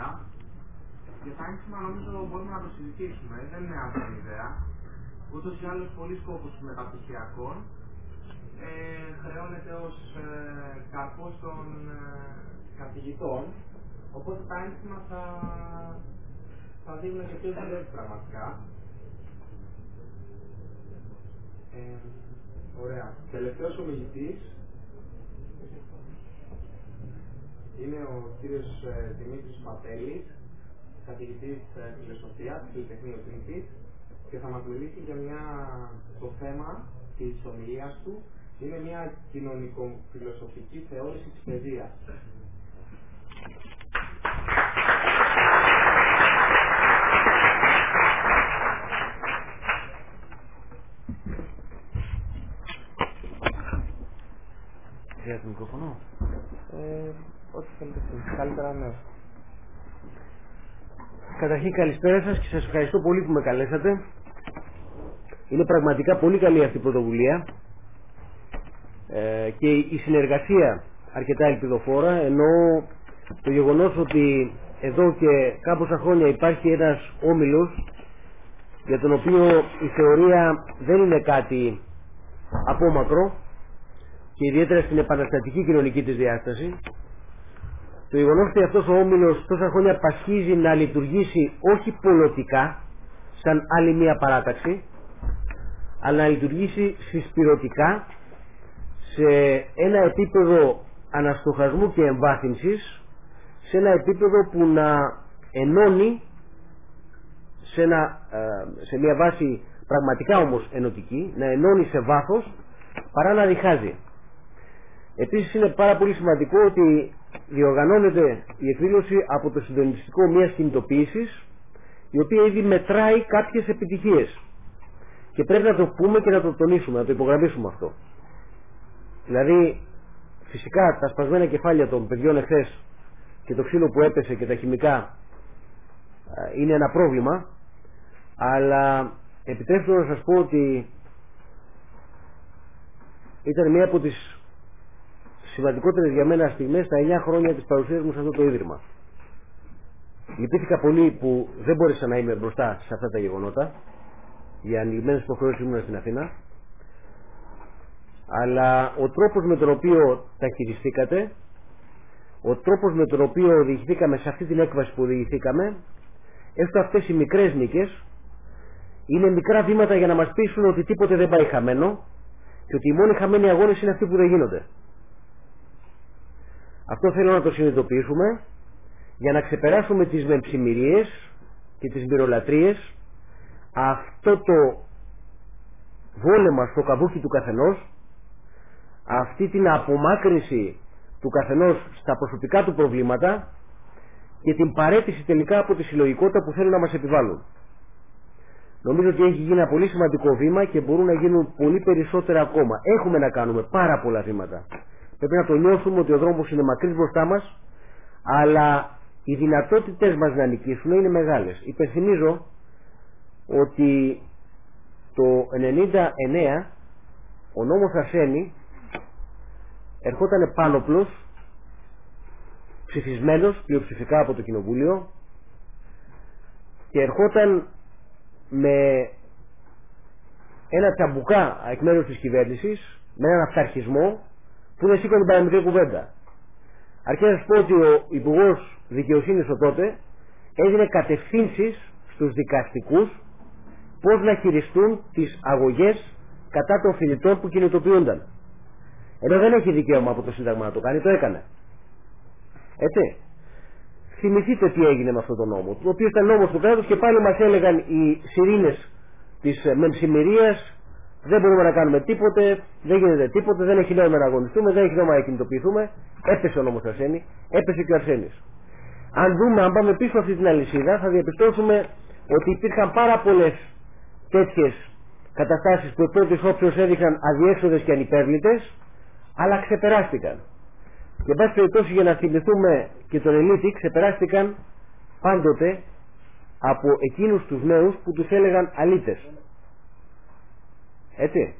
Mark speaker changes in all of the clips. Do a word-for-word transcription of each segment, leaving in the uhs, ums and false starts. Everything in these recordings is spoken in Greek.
Speaker 1: ιδέα. Για τα ένσημα νομίζω μπορούμε να το συζητήσουμε, δεν είναι άσχημη ιδέα. Ούτως ή άλλως πολλοί σκόπους μεταπτυχιακών ε, χρεώνεται ως ε, καρπός των ε, καθηγητών, οπότε τα ένσημα θα, θα δίνουν και ποιος δουλεύει πραγματικά. Ε, ωραία. Τελευταίος ομιλητής είναι ο κύριος ε, Δημήτρης Πατέλης, καθηγητής ε, φιλοσοφίας, Πολυτεχνείου Κρήτης, και θα μας μιλήσει για μια, το θέμα της ομιλίας του είναι μια κοινωνικο-φιλοσοφική θεώρηση της παιδείας.
Speaker 2: Για το μικρόφωνο.
Speaker 1: Ε, ό,τι θέλετε εσείς. Καλύτερα ναι.
Speaker 2: Καταρχήν καλησπέρα σας και σας ευχαριστώ πολύ που με καλέσατε. Είναι πραγματικά πολύ καλή αυτή η πρωτοβουλία ε, και η συνεργασία αρκετά ελπιδοφόρα, ενώ το γεγονός ότι εδώ και κάμποσα χρόνια υπάρχει ένας όμιλος για τον οποίο η θεωρία δεν είναι κάτι απόμακρο και ιδιαίτερα στην επαναστατική κοινωνική της διάσταση. Το γεγονός ότι αυτός ο όμιλος τόσα χρόνια πασχίζει να λειτουργήσει όχι πολιτικά σαν άλλη μία παράταξη, αλλά να λειτουργήσει συσπηρωτικά σε ένα επίπεδο αναστοχασμού και εμβάθυνσης, σε ένα επίπεδο που να ενώνει σε, ένα, σε μια βάση πραγματικά όμως ενωτική, να ενώνει σε βάθος παρά να διχάζει. Επίσης είναι πάρα πολύ σημαντικό ότι διοργανώνεται η εκδήλωση από το συντονιστικό μιας κινητοποίησης, η οποία ήδη μετράει κάποιες επιτυχίες και πρέπει να το πούμε και να το τονίσουμε, να το υπογραμμίσουμε αυτό. Δηλαδή φυσικά τα σπασμένα κεφάλια των παιδιών εχθές και το ξύλο που έπεσε και τα χημικά είναι ένα πρόβλημα, αλλά επιτρέψτε να σας πω ότι ήταν μία από τις σημαντικότερες για μένα στιγμές τα εννιά χρόνια της παρουσίας μου σε αυτό το ίδρυμα. Λυπήθηκα πολύ που δεν μπόρεσα να είμαι μπροστά σε αυτά τα γεγονότα, για ανηλυμένες υποχρεώσεις ήμουν στην Αθήνα, αλλά ο τρόπος με τον οποίο τα χειριστήκατε, ο τρόπος με τον οποίο οδηγηθήκαμε σε αυτή την έκβαση που οδηγηθήκαμε, έστω αυτές οι μικρές νίκες, είναι μικρά βήματα για να μας πείσουν ότι τίποτε δεν πάει χαμένο και ότι οι μόνοι χαμένοι αγώνες είναι αυτοί που δεν γίνονται. Αυτό θέλω να το συνειδητοποιήσουμε για να ξεπεράσουμε τις μεμψημυρίες και τις μυρολατρίες, αυτό το βόλεμα στο καμπούκι του καθενός, αυτή την απομάκρυνση του καθενός στα προσωπικά του προβλήματα και την παραίτηση τελικά από τη συλλογικότητα που θέλουν να μας επιβάλλουν. Νομίζω ότι έχει γίνει ένα πολύ σημαντικό βήμα και μπορούν να γίνουν πολύ περισσότερα ακόμα. Έχουμε να κάνουμε πάρα πολλά βήματα. Πρέπει να το νιώσουμε ότι ο δρόμος είναι μακρύς μπροστά μας, αλλά οι δυνατότητες μας να νικήσουμε είναι μεγάλες. Υπενθυμίζω ότι το ενενήντα εννέα ο νόμος Αρσένη ερχόταν πάνωπλος, ψηφισμένος πλειοψηφικά από το Κοινοβούλιο, και ερχόταν με ένα τσαμπουκά εκ μέρους της κυβέρνησης, με έναν αυταρχισμό που δεν σήκωνε την παραμικρή κουβέντα. Αρκεί να σας πω ότι ο Υπουργός Δικαιοσύνης ο τότε έδινε κατευθύνσεις στους δικαστικούς πώς να χειριστούν τις αγωγές κατά των φοιτητών που κινητοποιούνταν. Ενώ δεν έχει δικαίωμα από το Σύνταγμα να το κάνει, το έκανε. Έτσι. Θυμηθείτε τι έγινε με αυτόν τον νόμο, ο οποίος ήταν νόμος του κράτους και πάλι μας έλεγαν οι σιρήνες της μεμψημυρίας: δεν μπορούμε να κάνουμε τίποτε, δεν γίνεται τίποτε, δεν έχει νόημα να αγωνιστούμε, δεν έχει νόημα να κινητοποιηθούμε. Έπεσε ο νόμος Αρσένη, έπεσε και ο Αρσένης. Αν δούμε, αν πάμε πίσω αυτή την αλυσίδα, θα διαπιστώσουμε ότι υπήρχαν πάρα πολλές τέτοιες καταστάσεις που εκ πρώτης όψεως έδειχναν αδιέξοδες και ανυπέρβλητες, αλλά ξεπεράστηκαν. Και εν πάση περιπτώσει, για να θυμηθούμε και τον Ελίτη, ξεπεράστηκαν πάντοτε από εκείνους τους νέους που τους έλεγαν αλήτες. Έτσι.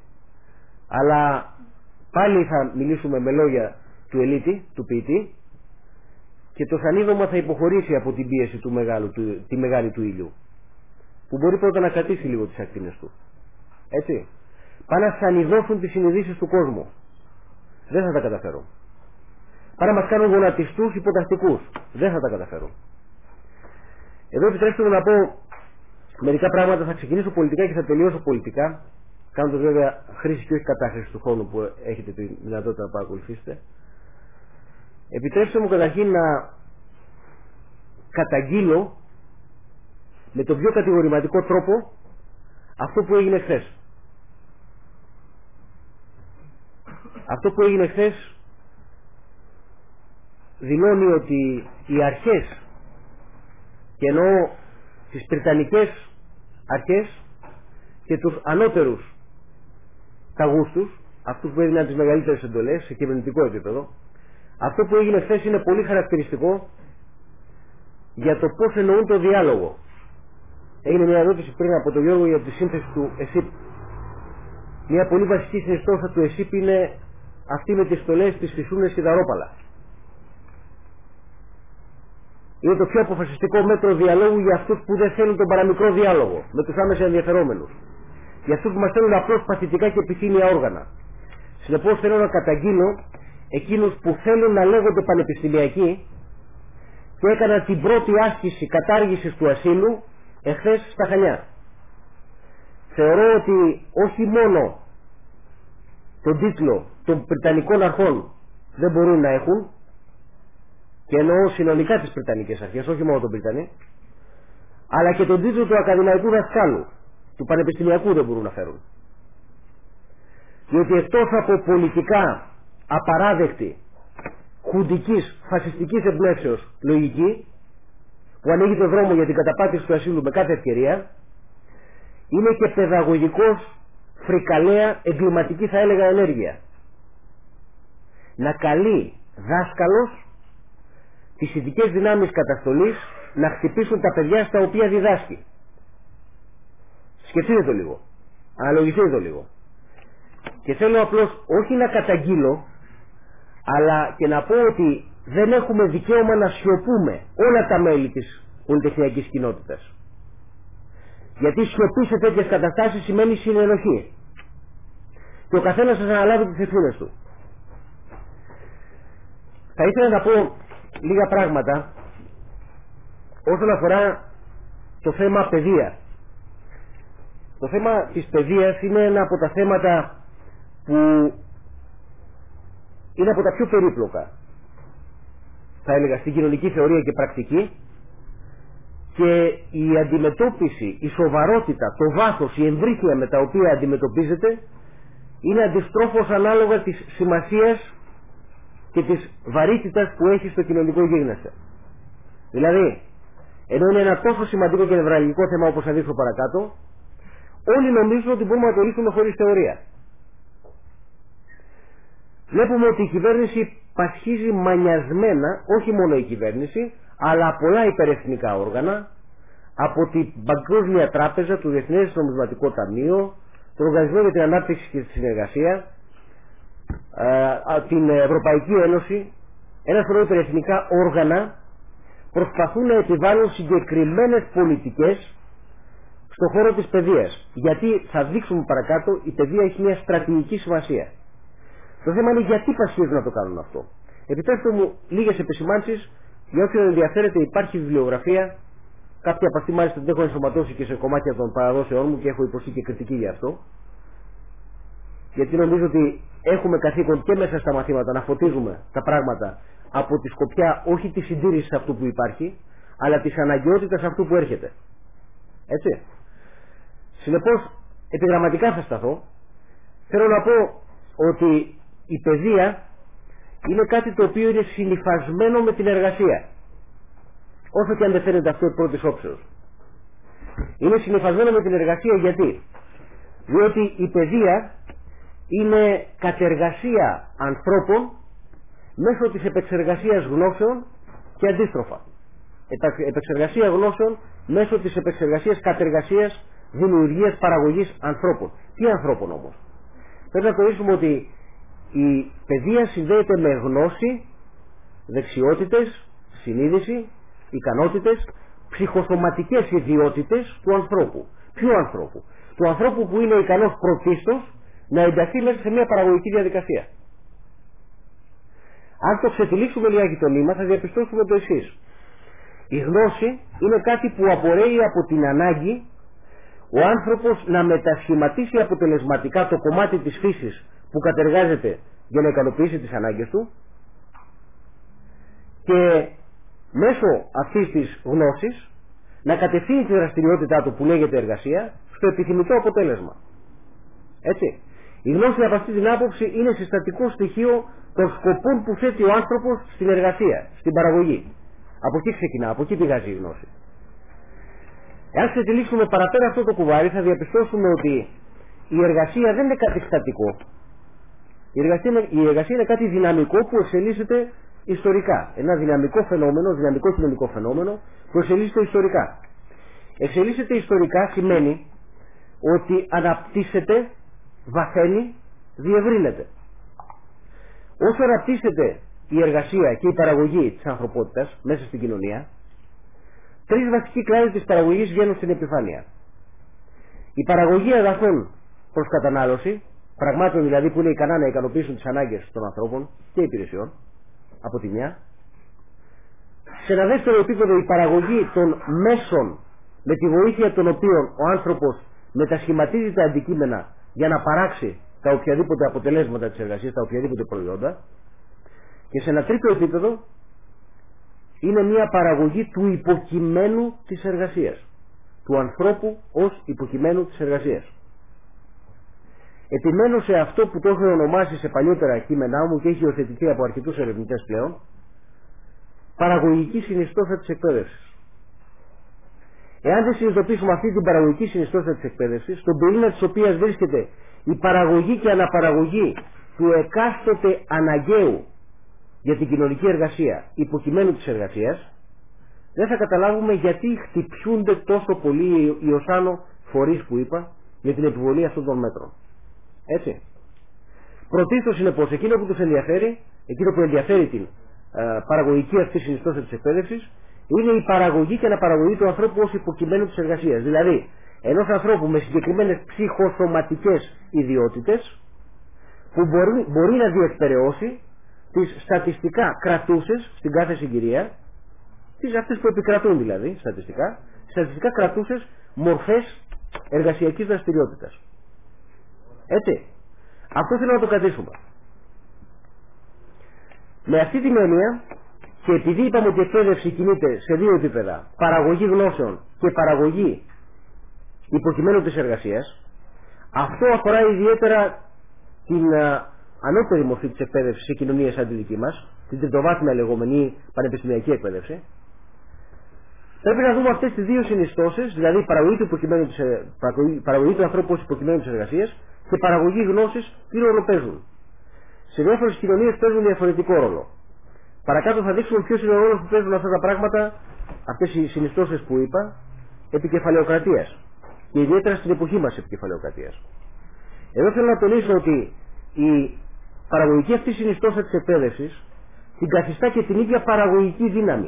Speaker 2: Αλλά πάλι θα μιλήσουμε με λόγια του Ελίτη, του ποιητή, και το σανίδωμα θα υποχωρήσει από την πίεση του μεγάλου, του, τη μεγάλη του ήλιου, που μπορεί πρώτα να κρατήσει λίγο τις ακτίνες του. Έτσι. Πάνε να σανιδώσουν τις συνειδήσεις του κόσμου. Δεν θα τα καταφέρω. Πάνε να μας κάνουν γονατιστούς υποτακτικούς. Δεν θα τα καταφέρω. Εδώ επιτρέψτε μου να πω μερικά πράγματα. Θα ξεκινήσω πολιτικά και θα τελειώσω πολιτικά, κάνοντας βέβαια χρήση και όχι κατάχρηση του χρόνου που έχετε τη δυνατότητα να παρακολουθήσετε. Επιτρέψτε μου καταρχήν να καταγγείλω με τον πιο κατηγορηματικό τρόπο αυτό που έγινε χθες. Αυτό που έγινε χθες δηλώνει ότι οι αρχές, και εννοώ τις πριτανικές αρχές και τους ανώτερους ταγούς τους, αυτούς που έδιναν τις μεγαλύτερες εντολές σε κυβερνητικό επίπεδο, αυτό που έγινε χθες είναι πολύ χαρακτηριστικό για το πώς εννοούν το διάλογο. Έγινε μια ερώτηση πριν από τον Γιώργο για τη σύνθεση του ΕΣΥΠ. Μια πολύ βασική συνιστόσα του ΕΣΥΠ είναι αυτή με τις στολές, τις φυσούνες και τα ρόπαλα. Είναι το πιο αποφασιστικό μέτρο διαλόγου για αυτούς που δεν θέλουν τον παραμικρό διάλογο με τους άμεσα ενδιαφερόμενους. Για αυτούς που μας θέλουν απλώς παθητικά και επιθύμια όργανα. Συνεπώς θέλω να καταγγείλω εκείνους που θέλουν να λέγονται πανεπιστημιακοί και έκαναν την πρώτη άσκηση κατάργησης του ασύλου εχθές στα Χανιά. Θεωρώ ότι όχι μόνο τον τίτλο των Βρετανικών αρχών δεν μπορούν να έχουν, και εννοώ συνολικά τις Βρετανικές αρχές, όχι μόνο τον Βρετανή, αλλά και τον τίτλο του ακαδημαϊκού δασκάλου, του πανεπιστημιακού δεν μπορούν να φέρουν. Διότι εκτός από πολιτικά απαράδεκτη, χουντικής, φασιστικής εμπνεύσεως λογική, που ανοίγει το δρόμο για την καταπάτηση του ασύλου με κάθε ευκαιρία, είναι και παιδαγωγικός, φρικαλέα, εγκληματική θα έλεγα ενέργεια. Να καλεί δάσκαλος τις ειδικές δυνάμεις καταστολής να χτυπήσουν τα παιδιά στα οποία διδάσκει. Σκεφτείτε το λίγο. Αναλογιστείτε το λίγο. Και θέλω απλώς όχι να καταγγείλω, αλλά και να πω ότι δεν έχουμε δικαίωμα να σιωπούμε όλα τα μέλη της πολυτεχνιακής κοινότητας. Γιατί σιωπή σε τέτοιες καταστάσεις σημαίνει συνενοχή. Και ο καθένας θα αναλάβει τις ευθύνες του. Θα ήθελα να πω λίγα πράγματα όσον αφορά το θέμα παιδεία. Το θέμα της παιδείας είναι ένα από τα θέματα που είναι από τα πιο περίπλοκα, θα έλεγα, στην κοινωνική θεωρία και πρακτική, και η αντιμετώπιση, η σοβαρότητα, το βάθος, η εμβρήθεια με τα οποία αντιμετωπίζεται είναι αντιστρόφως ανάλογα της σημασίας και της βαρύτητας που έχει στο κοινωνικό γίγνεσθε. Δηλαδή, ενώ είναι ένα τόσο σημαντικό και νευραλγικό θέμα όπως θα δείξω παρακάτω, όλοι νομίζουν ότι μπορούμε να το λύσουμε χωρίς θεωρία. Βλέπουμε ότι η κυβέρνηση πασχίζει μανιασμένα, όχι μόνο η κυβέρνηση, αλλά πολλά υπερεθνικά όργανα, από την Παγκόσμια Τράπεζα, του Διεθνές Νομισματικό Ταμείο, τον Οργανισμό για την Ανάπτυξη και τη Συνεργασία, την Ευρωπαϊκή Ένωση, ένα σωρό υπερεθνικά όργανα προσπαθούν να επιβάλλουν συγκεκριμένες πολιτικές στον χώρο της παιδείας. Γιατί θα δείξουμε παρακάτω, η παιδεία έχει μια στρατηγική σημασία. Το θέμα είναι γιατί πασχίζουν να το κάνουν αυτό. Επιτρέψτε μου λίγες επισημάνσεις. Για όποιον ενδιαφέρεται, υπάρχει βιβλιογραφία. Κάποια από αυτή μάλιστα την έχω ενσωματώσει και σε κομμάτια των παραδόσεών μου και έχω υποστεί και κριτική γι' αυτό. Γιατί νομίζω ότι έχουμε καθήκον και μέσα στα μαθήματα να φωτίζουμε τα πράγματα από τη σκοπιά όχι τη συντήρηση αυτού που υπάρχει, αλλά της αναγκαιότητας αυτού που έρχεται. Έτσι. Συνεπώς, επιγραμματικά θα σταθώ. Θέλω να πω ότι η παιδεία είναι κάτι το οποίο είναι συνυφασμένο με την εργασία. Όσο και αν δεν φαίνεται αυτό εκ πρώτης όψεως. Είναι συνυφασμένο με την εργασία γιατί. Διότι η παιδεία είναι κατεργασία ανθρώπων μέσω της επεξεργασίας γνώσεων και αντίστροφα. Επεξεργασία γνώσεων μέσω της επεξεργασίας κατεργασίας δημιουργίας παραγωγής ανθρώπων. Τι ανθρώπων όμως? Πρέπει να τονίσουμε ότι η παιδεία συνδέεται με γνώση, δεξιότητες, συνείδηση, ικανότητες, ψυχοσωματικές ιδιότητες του ανθρώπου. Ποιου ανθρώπου? Του ανθρώπου που είναι ικανός πρωτίστως να ενταχθεί μέσα σε μια παραγωγική διαδικασία. Αν το ξετυλίξουμε λιγάκι το νήμα, θα διαπιστώσουμε το εξής. Η γνώση είναι κάτι που απορρέει από την ανάγκη ο άνθρωπος να μετασχηματίσει αποτελεσματικά το κομμάτι της φύσης που κατεργάζεται για να ικανοποιήσει τις ανάγκες του και μέσω αυτής της γνώσης να κατευθύνει τη δραστηριότητά του που λέγεται εργασία στο επιθυμητό αποτέλεσμα. Έτσι. Η γνώση από αυτή την άποψη είναι συστατικό στοιχείο των σκοπών που θέτει ο άνθρωπος στην εργασία, στην παραγωγή. Από εκεί ξεκινά, από εκεί πηγάζει η γνώση. Εάν ξετυλίξουμε παραπέρα αυτό το κουβάρι, θα διαπιστώσουμε ότι η εργασία δεν είναι κάτι στατικό. Η εργασία είναι, η εργασία είναι κάτι δυναμικό που εξελίσσεται ιστορικά. Ένα δυναμικό φαινόμενο, δυναμικό κοινωνικό φαινόμενο που εξελίσσεται ιστορικά. Εξελίσσεται ιστορικά σημαίνει ότι αναπτύσσεται, βαθαίνει, διευρύνεται. Όσο αναπτύσσεται η εργασία και η παραγωγή της ανθρωπότητας μέσα στην κοινωνία, τρεις βασικοί κλάδοι της παραγωγής βγαίνουν στην επιφάνεια. Η παραγωγή αγαθών προς κατανάλωση, πραγμάτων δηλαδή που είναι ικανά να ικανοποιήσουν τις ανάγκες των ανθρώπων και υπηρεσιών, από τη μια. Σε ένα δεύτερο επίπεδο, η παραγωγή των μέσων με τη βοήθεια των οποίων ο άνθρωπος μετασχηματίζει τα αντικείμενα για να παράξει τα οποιαδήποτε αποτελέσματα της εργασίας, τα οποιαδήποτε προϊόντα. Και σε ένα τρίτο επίπεδο είναι μια παραγωγή του υποκειμένου της εργασίας, του ανθρώπου ως υποκειμένου της εργασίας. Επιμένω σε αυτό που το έχω ονομάσει σε παλιότερα κείμενά μου και έχει υιοθετηθεί από αρκετούς ερευνητές πλέον, παραγωγική συνιστόσα της εκπαίδευσης. Εάν δεν συνειδητοποιήσουμε αυτή την παραγωγική συνιστόσα της εκπαίδευσης, στον πυρήνα της οποίας βρίσκεται η παραγωγή και αναπαραγωγή του εκάστοτε αναγκαίου για την κοινωνική εργασία υποκειμένου της εργασίας, δεν θα καταλάβουμε γιατί χτυπιούνται τόσο πολύ οι οσάνω φορείς που είπα για την επιβολή αυτών των μέτρων. Έτσι. Πρωτίστως είναι πως εκείνο που τους ενδιαφέρει, εκείνο που ενδιαφέρει την ε, παραγωγική αυτή συνιστόσα της εκπαίδευσης, είναι η παραγωγή και αναπαραγωγή του ανθρώπου ως υποκειμένου της εργασίας. Δηλαδή, ενός ανθρώπου με συγκεκριμένες ψυχοσωματικές ιδιότητες που μπορεί, μπορεί να διεκπεραιώσει τις στατιστικά κρατούσες στην κάθε συγκυρία, τις αυτές που επικρατούν δηλαδή στατιστικά, στατιστικά κρατούσες μορφές εργασιακής δραστηριότητας. Έτσι. Αυτό θέλω να το κρατήσουμε. Με αυτή την έννοια, και επειδή είπαμε ότι η εκπαίδευση κινείται σε δύο επίπεδα, παραγωγή γνώσεων και παραγωγή υποκειμένου της εργασίας, αυτό αφορά ιδιαίτερα την uh, ανώτερη μορφή της εκπαίδευσης σε κοινωνίες σαν τη δική μας, την τριτοβάθμια λεγόμενη πανεπιστημιακή εκπαίδευση. Πρέπει να δούμε αυτές τις δύο συνιστώσεις, δηλαδή παραγωγή του, της, παραγωγή, παραγωγή του ανθρώπου ως υποκειμένου της εργασίας και παραγωγή γνώσης, τι ρόλο παίζουν. Σε διάφορες κοινωνίες παίζουν διαφορετικό ρόλο. Παρακάτω θα δείξουμε ποιος είναι ο ρόλος που παίζουν αυτά τα πράγματα, αυτές οι συνιστώσεις που είπα, επικεφαλαιοκρατίας. Και ιδιαίτερα στην εποχή μας επικεφαλαιοκρατίας. Εδώ θέλω να τονίσω ότι η παραγωγική αυτή συνιστόσα της εκπαίδευσης την καθιστά και την ίδια παραγωγική δύναμη.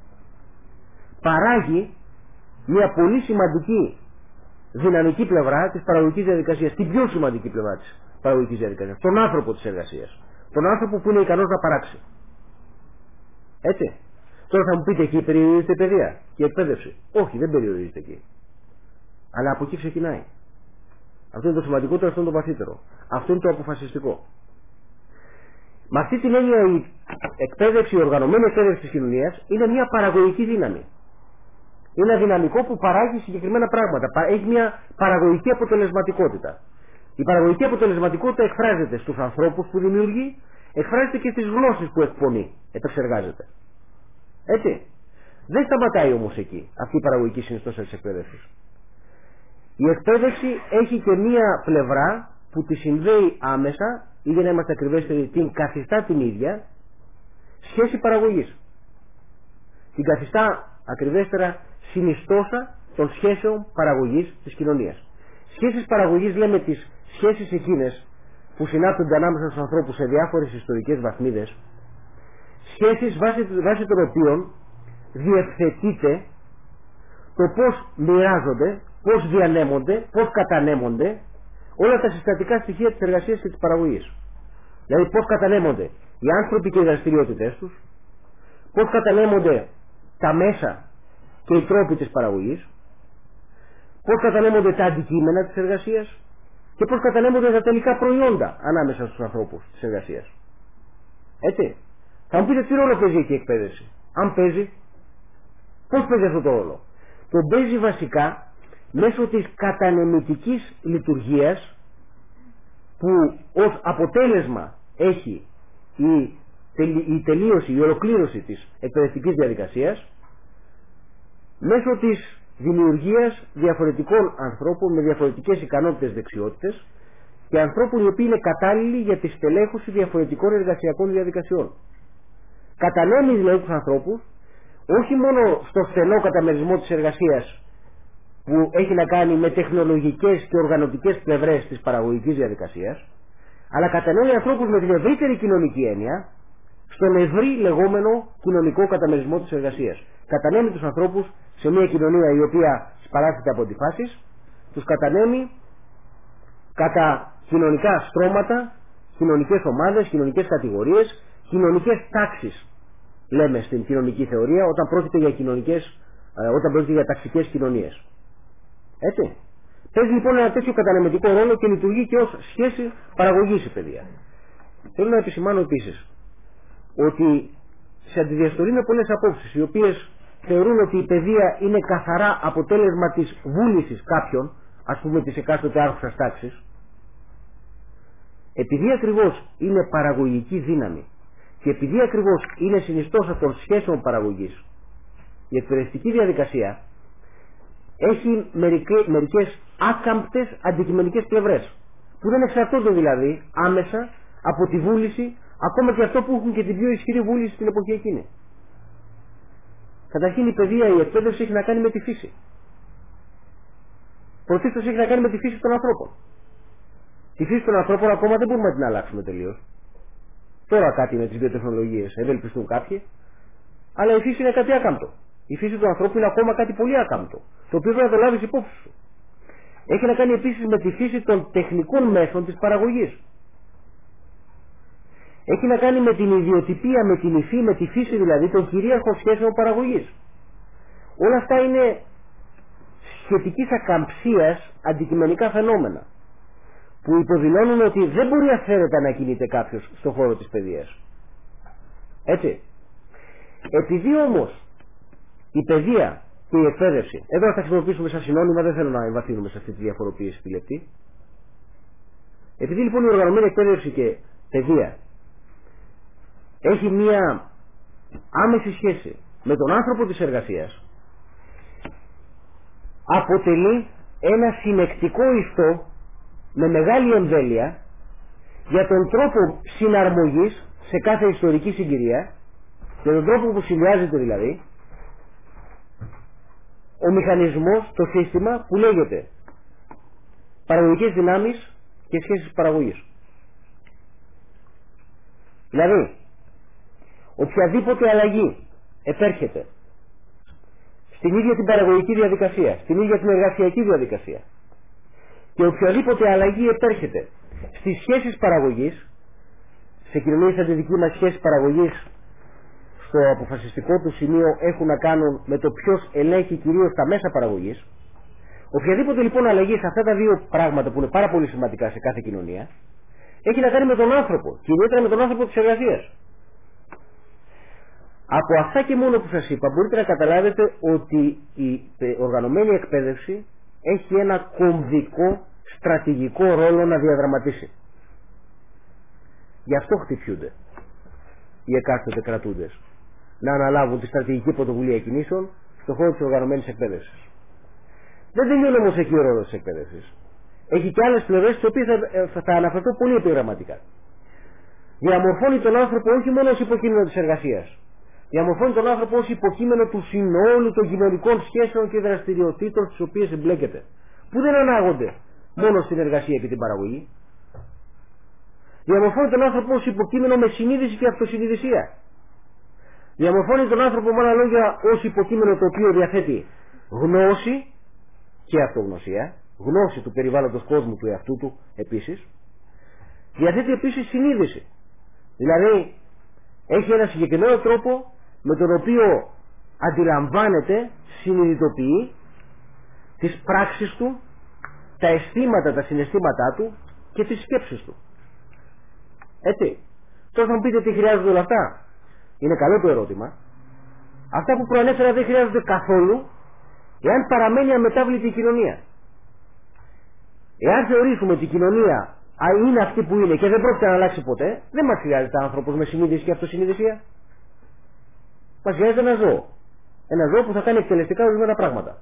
Speaker 2: Παράγει μια πολύ σημαντική δυναμική πλευρά της παραγωγικής διαδικασίας, την πιο σημαντική πλευρά της παραγωγικής διαδικασίας, τον άνθρωπο της εργασίας, τον άνθρωπο που είναι ικανός να παράξει. Έτσι. Τώρα θα μου πείτε, εκεί περιορίζεται η παιδεία και η εκπαίδευση. Όχι, δεν περιορίζεται εκεί. Αλλά από εκεί ξεκινάει. Αυτό είναι το σημαντικότερο, αυτό είναι το βαθύτερο. Αυτό είναι το αποφασιστικό. Με αυτή την έννοια η εκπαίδευση, η οργανωμένη εκπαίδευση της κοινωνίας είναι μια παραγωγική δύναμη. Είναι ένα δυναμικό που παράγει συγκεκριμένα πράγματα. Έχει μια παραγωγική αποτελεσματικότητα. Η παραγωγική αποτελεσματικότητα εκφράζεται στους ανθρώπους που δημιουργεί, εκφράζεται και στις γλώσσες που εκπονεί, επεξεργάζεται. Έτσι. Δεν σταματάει όμως εκεί αυτή η παραγωγική συνιστόσα της εκπαίδευσης. Η εκπαίδευση έχει και μία πλευρά που τη συνδέει άμεσα, ή για να είμαστε ακριβέστεροι, την καθιστά την ίδια σχέση παραγωγής. Την καθιστά ακριβέστερα συνιστόσα των σχέσεων παραγωγής της κοινωνίας. Σχέσεις παραγωγής λέμε τις σχέσεις εκείνες που συνάπτονται ανάμεσα στους ανθρώπους σε διάφορες ιστορικές βαθμίδες, σχέσεις βάσει, βάσει των οποίων διευθετείται το πώς μοιράζονται, πώς διανέμονται, πώς κατανέμονται όλα τα συστατικά στοιχεία της εργασίας και της παραγωγής. Δηλαδή πώς κατανέμονται οι άνθρωποι και οι δραστηριότητες τους, πώς κατανέμονται τα μέσα και οι τρόποι της παραγωγής, πώς κατανέμονται τα αντικείμενα της εργασίας και πώς κατανέμονται τα τελικά προϊόντα ανάμεσα στους ανθρώπους της εργασίας. Έτσι. Θα μου πείτε τι ρόλο παίζει εκεί η εκπαίδευση. Αν παίζει, πώς παίζει αυτό το ρόλο. Το παίζει βασικά μέσω της κατανεμητικής λειτουργίας που ως αποτέλεσμα έχει η, η τελείωση, η ολοκλήρωση της εκπαιδευτικής διαδικασίας μέσω της δημιουργίας διαφορετικών ανθρώπων με διαφορετικές ικανότητες, δεξιότητες και ανθρώπων οι οποίοι είναι κατάλληλοι για τη στελέχωση διαφορετικών εργασιακών διαδικασιών. Κατανέμει δηλαδή τους ανθρώπους όχι μόνο στο στενό καταμερισμό της εργασίας που έχει να κάνει με τεχνολογικές και οργανωτικές πλευρές της παραγωγικής διαδικασίας, αλλά κατανέμει ανθρώπους με την ευρύτερη κοινωνική έννοια στον ευρύ λεγόμενο κοινωνικό καταμερισμό της εργασίας. Κατανέμει τους ανθρώπους σε μια κοινωνία η οποία σπαράχεται από αντιφάσεις, τους κατανέμει κατά κοινωνικά στρώματα, κοινωνικές ομάδες, κοινωνικές κατηγορίες, κοινωνικές τάξεις, λέμε στην κοινωνική θεωρία, όταν πρόκειται για κοινωνικές, όταν πρόκειται για ταξικές κοινωνίες. Έτσι. Παίζει λοιπόν ένα τέτοιο κατανεμητικό ρόλο και λειτουργεί και ως σχέση παραγωγής η παιδεία. Θέλω να επισημάνω επίσης ότι σε αντιδιαστολή με πολλές απόψεις οι οποίες θεωρούν ότι η παιδεία είναι καθαρά αποτέλεσμα της βούλησης κάποιων, ας πούμε της εκάστοτε άρχουσας τάξης, επειδή ακριβώς είναι παραγωγική δύναμη και επειδή ακριβώς είναι συνιστόσα των σχέσεων παραγωγής, η εκπαιδευτική διαδικασία έχει μερικές άκαμπτες αντικειμενικές πλευρές που δεν εξαρτώνται δηλαδή άμεσα από τη βούληση, ακόμα και αυτό που έχουν και την πιο ισχυρή βούληση στην εποχή εκείνη. Καταρχήν η παιδεία, η εκπαίδευση έχει να κάνει με τη φύση. Πρωτίστως έχει να κάνει με τη φύση των ανθρώπων. Τη φύση των ανθρώπων ακόμα δεν μπορούμε να την αλλάξουμε τελείως. Τώρα κάτι με τις βιοτεχνολογίες ευελπιστούν κάποιοι, αλλά η φύση είναι κάτι άκαμπτο. Η φύση του ανθρώπου είναι ακόμα κάτι πολύ άκαμπτο, το οποίο πρέπει να το λάβεις υπόψη σου. Έχει να κάνει επίσης με τη φύση των τεχνικών μέσων της παραγωγής. Έχει να κάνει με την ιδιοτυπία, με την υφή, με τη φύση δηλαδή των κυρίαρχων σχέσεων παραγωγής. Όλα αυτά είναι σχετικής ακαμψίας αντικειμενικά φαινόμενα που υποδηλώνουν ότι δεν μπορεί αυθαίρετα να κινείται κάποιος στον χώρο της παιδείας. Έτσι. Επειδή όμως η παιδεία και η εκπαίδευση, εδώ θα χρησιμοποιήσουμε σαν συνώνυμα, δεν θέλω να εμβαθύνουμε σε αυτή τη διαφοροποίηση τη λεπτή. Επειδή λοιπόν η οργανωμένη εκπαίδευση και παιδεία έχει μία άμεση σχέση με τον άνθρωπο της εργασίας, αποτελεί ένα συνεκτικό ιστό με μεγάλη εμβέλεια για τον τρόπο συναρμογής σε κάθε ιστορική συγκυρία, για τον τρόπο που συνδυάζεται δηλαδή ο μηχανισμός, το σύστημα που λέγεται παραγωγικές δυνάμεις και σχέσεις παραγωγής. Δηλαδή, οποιαδήποτε αλλαγή επέρχεται στην ίδια την παραγωγική διαδικασία, στην ίδια την εργασιακή διαδικασία και οποιαδήποτε αλλαγή επέρχεται στις σχέσεις παραγωγής, σε κοινωνίες σαν τη δική μας σχέση παραγωγής στο αποφασιστικό του σημείο έχουν να κάνουν με το ποιος ελέγχει κυρίως τα μέσα παραγωγής, οποιαδήποτε λοιπόν αλλαγή σε αυτά τα δύο πράγματα που είναι πάρα πολύ σημαντικά σε κάθε κοινωνία έχει να κάνει με τον άνθρωπο και ιδιαίτερα με τον άνθρωπο της εργασίας. Από αυτά και μόνο που σας είπα μπορείτε να καταλάβετε ότι η οργανωμένη εκπαίδευση έχει ένα κομβικό στρατηγικό ρόλο να διαδραματίσει. Γι' αυτό χτυπιούνται οι εκάστοτε κρατούντες να αναλάβουν τη στρατηγική πρωτοβουλία κινήσεων στον χώρο της οργανωμένης εκπαίδευσης. Δεν τελειώνει όμως εκεί ο ρόλος της εκπαίδευσης. Έχει και άλλες πλευρές τις οποίες θα, θα αναφερθώ πολύ επιγραμματικά. Διαμορφώνει τον άνθρωπο όχι μόνο ως υποκείμενο της εργασίας. Διαμορφώνει τον άνθρωπο ως υποκείμενο του συνόλου των κοινωνικών σχέσεων και δραστηριοτήτων στις οποίες εμπλέκεται, που δεν ανάγονται μόνο στην εργασία και την παραγωγή. Διαμορφώνει τον άνθρωπο ως υποκείμενο με συνείδηση και αυτοσυνειδησία. Διαμορφώνει τον άνθρωπο με άλλα λόγια ως υποκείμενο το οποίο διαθέτει γνώση και αυτογνωσία, γνώση του περιβάλλοντος κόσμου του εαυτού του επίσης. Διαθέτει επίσης συνείδηση. Δηλαδή έχει ένα συγκεκριμένο τρόπο με τον οποίο αντιλαμβάνεται, συνειδητοποιεί τις πράξεις του, τα αισθήματα, τα συναισθήματά του και τις σκέψεις του. Έτσι. Τώρα θα μου πείτε τι χρειάζονται όλα αυτά. Είναι καλό το ερώτημα. Αυτά που προανέφερα δεν χρειάζονται καθόλου εάν παραμένει αμετάβλητη η κοινωνία. Εάν θεωρήσουμε ότι η κοινωνία είναι αυτή που είναι και δεν πρόκειται να αλλάξει ποτέ, δεν μας χρειάζεται άνθρωπος με συνείδηση και αυτοσυνειδησία. Μας χρειάζεται ένα ζώο. Ένα ζώο που θα κάνει εκτελεστικά ορισμένα πράγματα.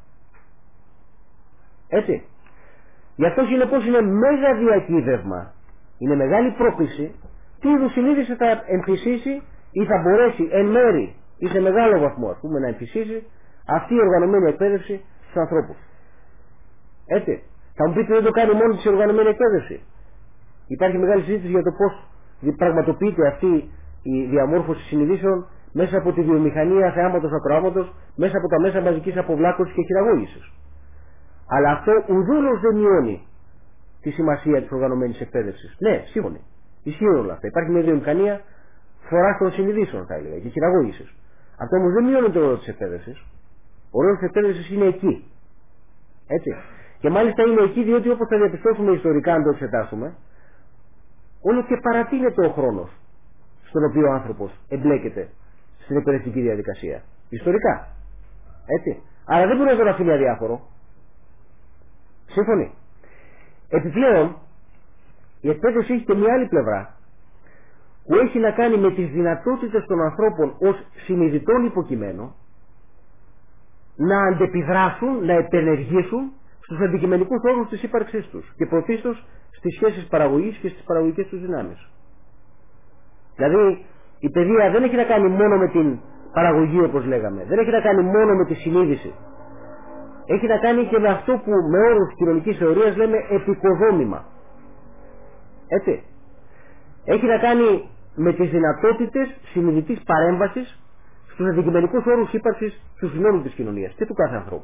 Speaker 2: Έτσι. Γι' αυτό συνεπώς είναι μέγα διακύβευμα, είναι μεγάλη πρόκληση τι είδους συνείδηση θα εμφυσίσει ή θα μπορέσει εν μέρη ή σε μεγάλο βαθμό ας πούμε να εμφυσίσει αυτή η οργανωμένη εκπαίδευση στους ανθρώπους. Έτσι. Θα μου πείτε δεν το κάνει μόνο της η οργανωμένη εκπαίδευση. Υπάρχει μεγάλη συζήτηση για το πώς πραγματοποιείται αυτή η διαμόρφωση συνειδήσεων μέσα από τη βιομηχανία θεάματος ακροάματος, μέσα από τα μέσα μαζικής αποβλάκωσης και χειραγώγησης. Αλλά αυτό ουδόλως δεν μειώνει τη σημασία της οργανωμένης εκπαίδευσης. Ναι, σύμφωνοι. Ισχύουν όλα αυτά. Υπάρχει μια βιομηχανία φοράς των συνειδήσεων, θα έλεγα, και χειραγώγησης. Αυτό όμως δεν μειώνει το ρόλο της εκπαίδευσης. Ο ρόλος της εκπαίδευσης είναι εκεί. Έτσι. Και μάλιστα είναι εκεί διότι όπως θα διαπιστώσουμε ιστορικά, αν το εξετάσουμε, όλο και παρατείνεται ο χρόνος στον οποίο ο άνθρωπος εμπλέκεται στην εκπαιδευτική διαδικασία. Ιστορικά. Έτσι. Άρα δεν μπορεί να τον αφήνει αδιάφορο. Σύμφωνοι. Επιπλέον, η εκπαίδευση έχει και μια άλλη πλευρά που έχει να κάνει με τις δυνατότητες των ανθρώπων ως συνειδητών υποκειμένων να αντεπιδράσουν, να επενεργήσουν στους αντικειμενικούς όρους της ύπαρξής τους και πρωτίστως στις σχέσεις παραγωγής και στις παραγωγικές τους δυνάμεις. Δηλαδή η παιδεία δεν έχει να κάνει μόνο με την παραγωγή όπως λέγαμε, δεν έχει να κάνει μόνο με τη συνείδηση, έχει να κάνει και με αυτό που με όρους κοινωνικής θεωρίας λέμε επικοδόμημα. Έτσι. Έχει να κάνει με τις δυνατότητες συνειδητής παρέμβασης στους αντικειμενικούς όρους ύπαρξης του συνόλου της κοινωνίας και του κάθε ανθρώπου.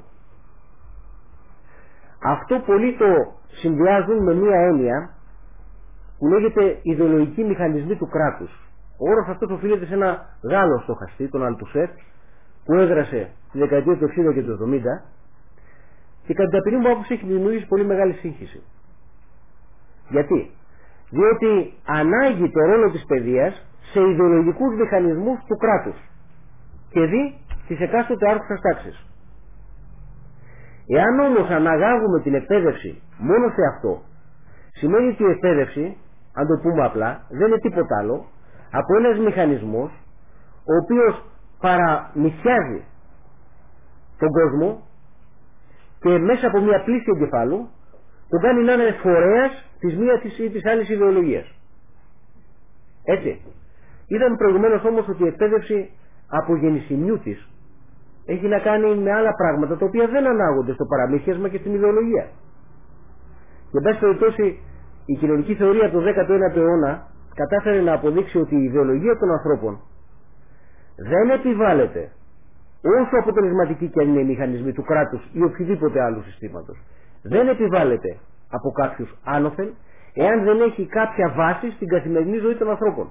Speaker 2: Αυτό πολλοί το συνδυάζουν με μία έννοια που λέγεται ιδεολογικοί μηχανισμοί του κράτους. Ο όρος αυτός οφείλεται σε ένα Γάλλο στοχαστή, τον Αλτουσέρ, που έδρασε τη δεκαετία του εξήντα και του εβδομήντα και κατά την ταπεινή μου άποψη έχει δημιουργήσει πολύ μεγάλη σύγχυση. Γιατί? Διότι ανάγει το ρόλο της παιδείας σε ιδεολογικούς μηχανισμούς του κράτους και δι της εκάστοτε άρχουσας τάξης. Εάν όμως αναγάγουμε την εκπαίδευση μόνο σε αυτό, σημαίνει ότι η εκπαίδευση, αν το πούμε απλά, δεν είναι τίποτα άλλο από ένας μηχανισμός ο οποίος παραμυθιάζει τον κόσμο και μέσα από μια πλήση εγκεφάλου τον κάνει να είναι φορέας της μία ή της άλλης ιδεολογίας. Έτσι. Είδαμε προηγουμένως όμως ότι η εκπαίδευση από γεννησιμιού της έχει να κάνει με άλλα πράγματα τα οποία δεν ανάγονται στο παραμύθιασμα και στην ιδεολογία. Και εν πάση περιπτώσει η κοινωνική θεωρία του δέκατου ένατου αιώνα κατάφερε να αποδείξει ότι η ιδεολογία των ανθρώπων δεν επιβάλλεται, όσο αποτελεσματική και αν είναι οι μηχανισμοί του κράτους ή οποιοδήποτε άλλου συστήματος, δεν επιβάλλεται από κάποιους άνωθεν εάν δεν έχει κάποια βάση στην καθημερινή ζωή των ανθρώπων.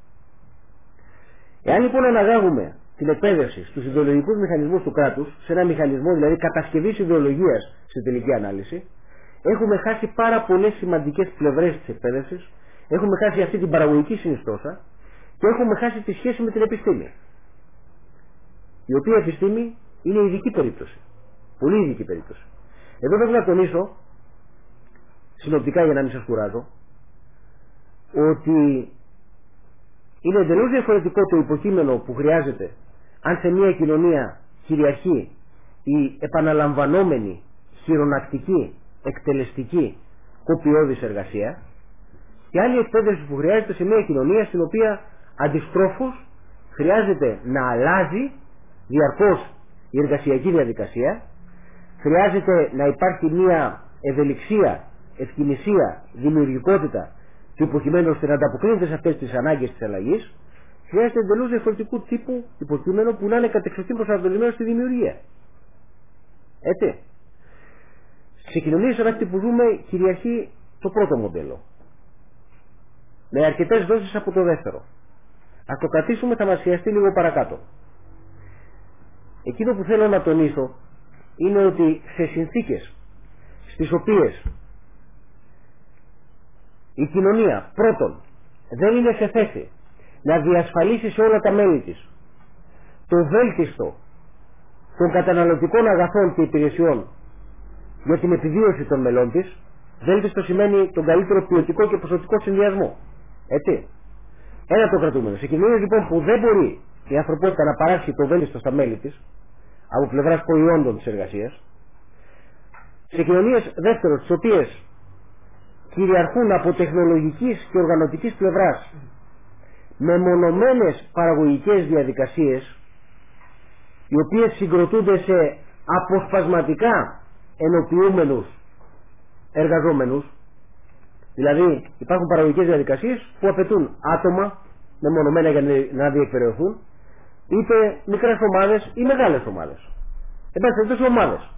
Speaker 2: Εάν λοιπόν αναγάγουμε την εκπαίδευση στους ιδεολογικούς μηχανισμούς του κράτους, σε ένα μηχανισμό δηλαδή κατασκευής ιδεολογίας στη τελική ανάλυση, έχουμε χάσει πάρα πολλές σημαντικές πλευρές της εκπαίδευσης, έχουμε χάσει αυτή την παραγωγική συνιστόσα και έχουμε χάσει τη σχέση με την επιστήμη. Η οποία επιστήμη είναι ειδική περίπτωση. Πολύ ειδική περίπτωση. Εδώ πρέπει να τονίσω, συνοπτικά για να μην σας κουράζω, ότι είναι εντελώς διαφορετικό το υποκείμενο που χρειάζεται αν σε μια κοινωνία κυριαρχεί η επαναλαμβανόμενη, χειρονακτική, εκτελεστική, κοπιώδης εργασία και άλλη εκπαίδευση που χρειάζεται σε μια κοινωνία στην οποία αντιστρόφως χρειάζεται να αλλάζει διαρκώς η εργασιακή διαδικασία, χρειάζεται να υπάρχει μια ευελιξία, ευκαινησία, δημιουργικότητα του υποκειμένου ώστε να ανταποκρίνεται σε αυτές τις ανάγκες της αλλαγής χρειάζεται εντελώς διαφορετικού τύπου υποκείμενο που να είναι κατεξοχήν προσανατολισμένο στη δημιουργία. Έτσι. Σε κοινωνίες σαν αυτή που ζούμε κυριαρχεί το πρώτο μοντέλο, με αρκετές δόσεις από το δεύτερο. Ας το κρατήσουμε, θα μας χρειαστεί λίγο παρακάτω. Εκείνο που θέλω να τονίσω είναι ότι σε συνθήκες στις οποίες η κοινωνία πρώτον δεν είναι σε θέση να διασφαλίσει σε όλα τα μέλη της το βέλτιστο των καταναλωτικών αγαθών και υπηρεσιών για την επιβίωση των μελών της, βέλτιστο σημαίνει τον καλύτερο ποιοτικό και ποσοτικό συνδυασμό. Έτσι. Ένα το κρατούμενο. Σε κοινωνίες λοιπόν που δεν μπορεί η ανθρωπότητα να παράσχει το βέλτιστο στα μέλη της από πλευράς προϊόντων της εργασίας, σε κοινωνίες δεύτερο, τις οποίες κυριαρχούν από τεχνολογικής και οργανωτικής πλευράς μεμονωμένες παραγωγικές διαδικασίες, οι οποίες συγκροτούνται σε αποσπασματικά ενοποιούμενους εργαζόμενους, δηλαδή υπάρχουν παραγωγικές διαδικασίες που απαιτούν άτομα μεμονωμένα για να διεκπεραιωθούν, είτε μικρές ομάδες ή μεγάλες ομάδες, εντάξει, ομάδες.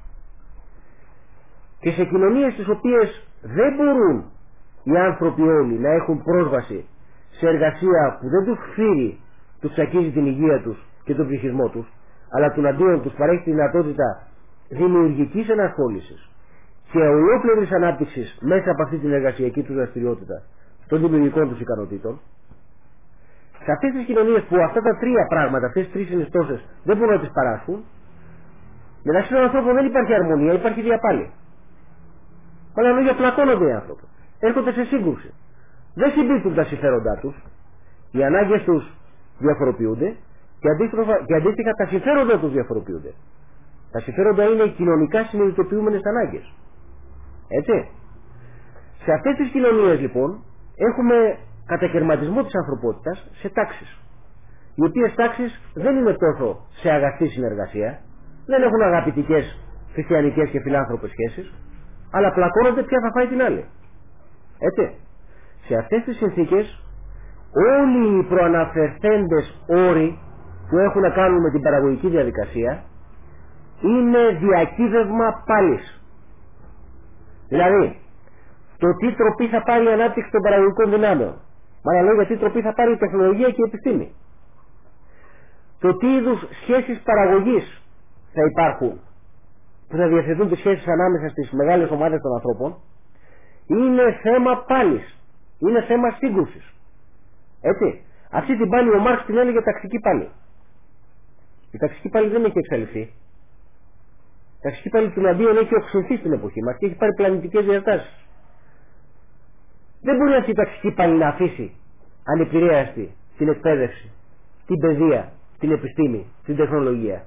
Speaker 2: Και σε κοινωνίες στις οποίες δεν μπορούν οι άνθρωποι όλοι να έχουν πρόσβαση σε εργασία που δεν τους φύρει, τους τσακίζει την υγεία τους και τον ψυχισμό τους, αλλά του αντίον τους παρέχει τη δυνατότητα δημιουργικής ενασχόλησης και ολόκληρης ανάπτυξης μέσα από αυτή την εργασιακή του δραστηριότητα των δημιουργικών τους ικανοτήτων, σε αυτές τις κοινωνίες που αυτά τα τρία πράγματα, αυτές τις τρεις συνιστώσεις δεν μπορούν να τις παράσχουν, μεταξύ των ανθρώπων δεν υπάρχει αρμονία, υπάρχει διαπάλη. Με άλλα λόγια, πλακώνονται οι άνθρωποι. Έρχονται σε σύγκρουση. Δεν συμπίπτουν τα συμφέροντά τους, οι ανάγκες τους διαφοροποιούνται και αντίστοιχα, και αντίστοιχα τα συμφέροντα τους διαφοροποιούνται. Τα συμφέροντα είναι οι κοινωνικά συνειδητοποιούμενες ανάγκες. Έτσι. Σε αυτές τις κοινωνίες λοιπόν έχουμε κατακαιρματισμό της ανθρωπότητας σε τάξεις, οι οποίες τάξεις δεν είναι τόσο σε αγαστή συνεργασία, δεν έχουν αγαπητικές χριστιανικές και φιλάνθρωπες σχέσεις, αλλά πλακώνονται ποια θα φάει την άλλη. Έτσι. Σε αυτές τις συνθήκες όλοι οι προαναφερθέντες όροι που έχουν να κάνουν με την παραγωγική διαδικασία είναι διακύβευμα πάλης. Δηλαδή, το τι τροπή θα πάρει η ανάπτυξη των παραγωγικών δυνάμεων, με άλλα λόγια τι τροπή θα πάρει η τεχνολογία και η επιστήμη, το τι είδους σχέσεις παραγωγής θα υπάρχουν που θα διευθετούν τις σχέσεις ανάμεσα στις μεγάλες ομάδες των ανθρώπων, είναι θέμα πάλης, είναι θέμα σύγκρουσης. Έτσι. Αυτή την πάλη ο Μάρξ την έλεγε ταξική πάλη. Η ταξική πάλη δεν έχει εξαλειφθεί. Η ταξική πάλη του αντίον έχει οξυνθεί στην εποχή μας και έχει πάρει πλανητικές διαστάσεις. Δεν μπορεί αυτή η ταξική πάλη να αφήσει ανεπηρέαστη την εκπαίδευση, την παιδεία, την επιστήμη, την τεχνολογία.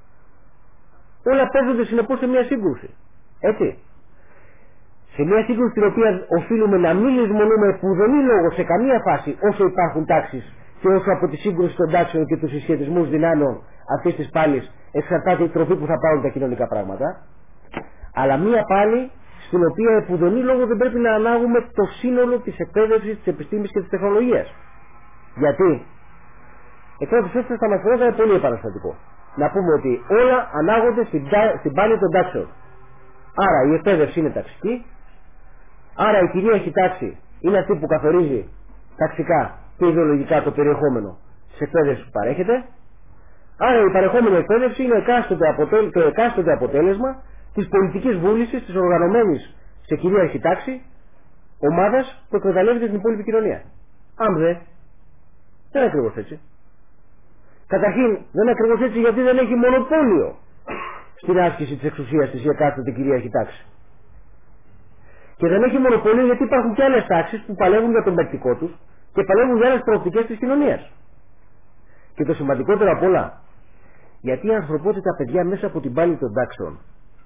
Speaker 2: Όλα παίζονται συνεπώς σε μια σύγκρουση. Έτσι. Σε μια σύγκρουση την οποία οφείλουμε να μην λησμονούμε που δεν είναι λόγο σε καμία φάση όσο υπάρχουν τάξεις και όσο από τη σύγκρουση των τάξεων και τους συσχετισμούς δυνάμεων αυτής της πάλης εξαρτάται η τροπή που θα πάρουν τα κοινωνικά πράγματα, αλλά μια πάλη στην οποία επουδενή λόγο δεν πρέπει να ανάγουμε το σύνολο της εκπαίδευσης, της επιστήμης και της τεχνολογίας. Γιατί εκ πρώτης έστρας θα μας φαινόταν πολύ επαναστατικό να πούμε ότι όλα ανάγονται στην, στην πάλη των τάξεων. Άρα η εκπαίδευση είναι ταξική, άρα η κυρίαρχη τάξη είναι αυτή που καθορίζει ταξικά και ιδεολογικά το περιεχόμενο της εκπαίδευσης που παρέχεται, άρα η παρεχόμενη εκπαίδευση είναι εκάστοτε αποτέλ, το εκάστοτε αποτέλεσμα της πολιτικής βούλησης της οργανωμένης σε κυρίαρχη τάξη ομάδας που εκμεταλλεύεται την υπόλοιπη κοινωνία. Αν δε, δεν είναι ακριβώς έτσι. Καταρχήν δεν είναι ακριβώς έτσι γιατί δεν έχει μονοπόλιο στην άσκηση της εξουσίας της η εκάστοτε κυρίαρχη τάξη. Και δεν έχει μονοπόλιο γιατί υπάρχουν και άλλες τάξεις που παλεύουν για τον παικτικό τους και παλεύουν για άλλες προοπτικές της κοινωνίας. Και το σημαντικότερο απ' όλα, γιατί η ανθρωπότητα, παιδιά, μέσα από την πάλη των τάξεων